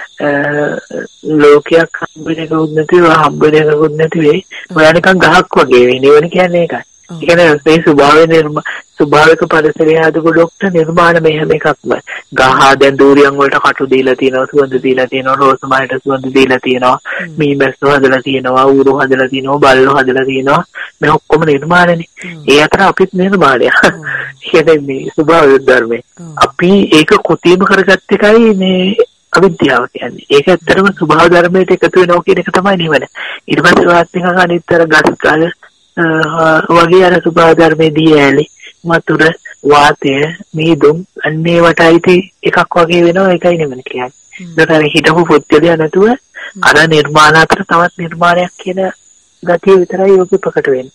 ලෝකයක් හම්බෙන්නකුත් නැතිව හම්බෙන්නකුත් නැති වෙයි. ඔයා නිකන් ගහක් වගේ වෙයි. නිවන කියන්නේ ඒකයි. ඒ කියන්නේ මේ ස්වභාවික පරිසරය හදපු ඩොක්ටර් නිර්මාණ මෙහෙම එකක්ම. ගහ දැන් දූරියන් වලට කටු දීලා තියෙනවා, සුවඳ දීලා තියෙනවා, රෝස මලට සුවඳ දීලා තියෙනවා, මීමැස්සෝ හදලා තියෙනවා, ඌරු හදලා තියෙනවා, බල්ලෝ හදලා තියෙනවා. මේ ඔක්කොම නිර්මාණනේ. ඒ අතර අපිත් නිර්මාණය. කියන්නේ මේ ස්වභාවික ධර්මයේ. අපි ඒක කුතීම කරගත්ත එකයි මේ අවිද්‍යාව කියන්නේ. ඒක ඇත්තටම ස්වභාව ධර්මයට එකතු වෙනවා කියන එක තමයි නිවන. ඊට පස්සේ වාත් නිකන් අනිත්තර ගස් කල වගේ අර ස්වභාව ධර්මයේදී ඇලි වතුර වාතය මීදුම් අන්නේ වටයිති එකක් වගේ වෙනවා. ඒකයි නිවන කියන්නේ. ඒකට හිතපු පුත්‍යලිය නැතුව අර නිර්මාණ අතර තවත් නිර්මාණයක් කියන ගතිය විතරයි ඔක ප්‍රකට වෙන්නේ.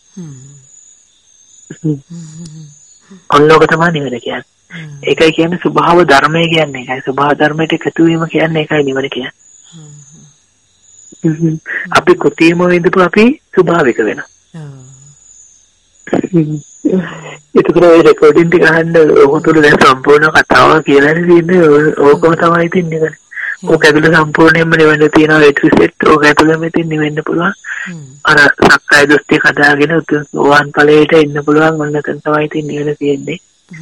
ඔන්නෝක තමයි නිවන කියන්නේ. ඒකයි කියන්නේ ස්වභාව ධර්මය කියන්නේ ඒකයි. ස්වභාව ධර්මයට එකතු වීම කියන්නේ ඒකයි නිවන කියන්නේ. අපි කුතීම විඳපු අපි ස්වභාවික වෙනවා. ඒකේ රෙකෝඩින් ටික අහන්න ඔහුතුල දැන් සම්පූර්ණ කතාව කියලා තියෙන්නේ. ඕකම තමයි තින්නේ. ඕක ඇතුළේ සම්පූර්ණයෙන්ම නිවෙන්න තියෙනවා. ඒ ට්‍රිසෙට් ඕක ඇතුළේ මෙතෙන් නිවෙන්න පුළුවන්. අර සක්කාය දෘෂ්ටි කඩාගෙන උතුම් ඵලයට එන්න පුළුවන්. ඔන්න එතන තමයි තින්නේ තියෙන්නේ.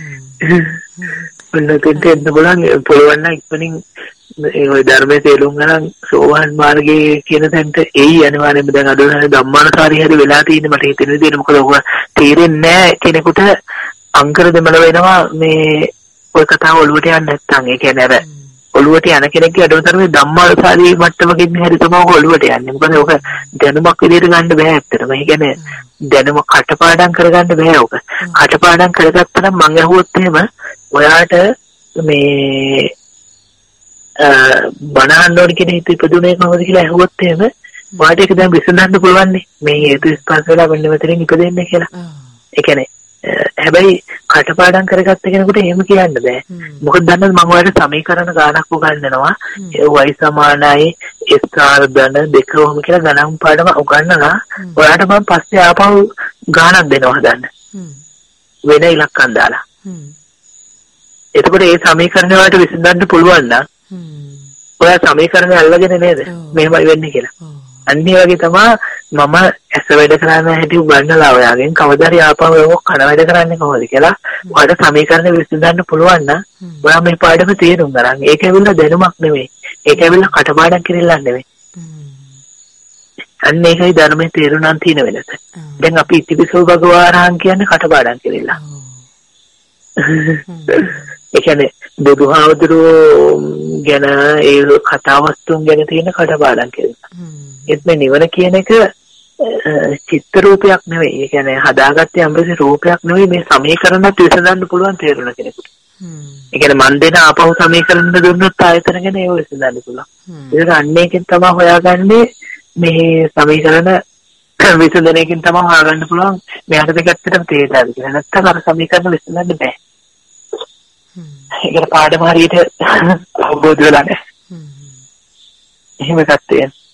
ඔන්න එතෙන්ට එන්න පුළුවන් නම් ඉක්මනින් ඒ ධර්මයේ තේරුම් ගන්න සෝවාන් මාර්ගයේ කියන තැනට එයි අනිවාර්යයෙන්ම. දැන් අද ධම්මානුසාරී හරි වෙලා තියෙන්නේ මට හිතෙන විදිහට. මොකද ඔක තේරෙන්නේ නැහැ කෙනෙකුට අංකර දෙමළ වෙනවා මේ ඔය කතාව ඔළුවට යන්නේ නැත්නම්. ඒ කියන්නේ අර ඔළුවට යන කෙනෙක්ගේ අඩුතරමේ ධම්මානුසාරී මට්ටමකින් හරි තමයි ඔක ඔළුවට යන්නේ. මොකද ඔක දැනුමක් විදිහට ගන්න බෑ ඇත්තටම. ඒ කියන්නේ දැනුම කටපාඩම් කරගන්න බෑ ඔක. කටපාඩම් කරගත්තා නම් මම අහුවොත් එහෙම ඔයාට මේ බණහන්න ඕන කියන හිත ඉපදුනේ කොහොමද කියලා අහුවොත් එහෙම ඔයාට ඒක දැන් විසඳන්න පුළුවන් නේ. මේ හේතු ස්පර්ශ වෙලා වෙන මෙතනින් ඉපදෙන්නේ කියලා. ඒ කියන්නේ හැබැයි කටපාඩම් කරගත්ත කෙනෙකුට එහෙම කියන්න බෑ. මොකද දන්නවද මම ඔයාලට සමීකරණ ගානක් උගන්වනවා. y සමානයි s ධන දෙකවම කියලා ගණන් පාඩම උගන්වනවා. ඔයාලට මම පස්සේ ආපහු ගානක් දෙනවා හදන්න. වෙන ඉලක්කම් දාලා. එතකොට මේ සමීකරණය වලට විසඳන්න පුළුවන් නම් ඔයා සමීකරණය අල්ලගෙන නේද මෙහෙමයි වෙන්නේ කියලා. අනිත් වගේ තමයි මම ඇස වැඩ කරන හැටි උගන්වලා ඔයාගෙන් කවදා හරි ආපහු ඒක කන වැඩ කරන්නේ කොහොමද කියලා ඔයාලට සමීකරණ විසඳන්න පුළුවන් නම් ඔයා මේ පාඩම තේරුම් ගන්න. ඒක ඇවිල්ලා දැනුමක් නෙමෙයි. ඒක ඇවිල්ලා කටපාඩම් කිරිල්ලක් නෙමෙයි. අන්න ඒකයි ධර්මයේ තේරුණාන් තියෙන වෙනස. දැන් අපි ඉතිපිසෝ භගවාරහන් කියන්නේ කටපාඩම් කිරිල්ල. ඒ කියන්නේ බුදුහාමුදුරුවෝ ගැන ඒ කතාවස්තුන් ගැන තියෙන කටපාඩම් කිරිල්ල. ඒත් මේ නිවන කියන එක චිත්ත රූපයක් නෙවෙයි. ඒ කියන්නේ හදාගත්ත යම්කිසි රූපයක් නෙවෙයි. මේ සමීකරණත් විසඳන්න පුළුවන් තේරුණ කෙනෙකුට. ඒ කියන්නේ මන් දෙන ආපහු සමීකරණ දුන්නොත් ආයතන ගැන ඒව විසඳන්න පුළුවන්. ඒක අන්නේකින් තමයි හොයාගන්නේ මේ සමීකරණ විසඳන එකකින් තමයි හොයාගන්න පුළුවන් මෙයාට දෙකටම තේරෙයිද කියලා. නැත්නම් අර සමීකරණ විසඳන්න බෑ. ඒකට පාඩම හරියට අවබෝධ වෙලා නැහැ. එහෙම එකක් තියෙනවා.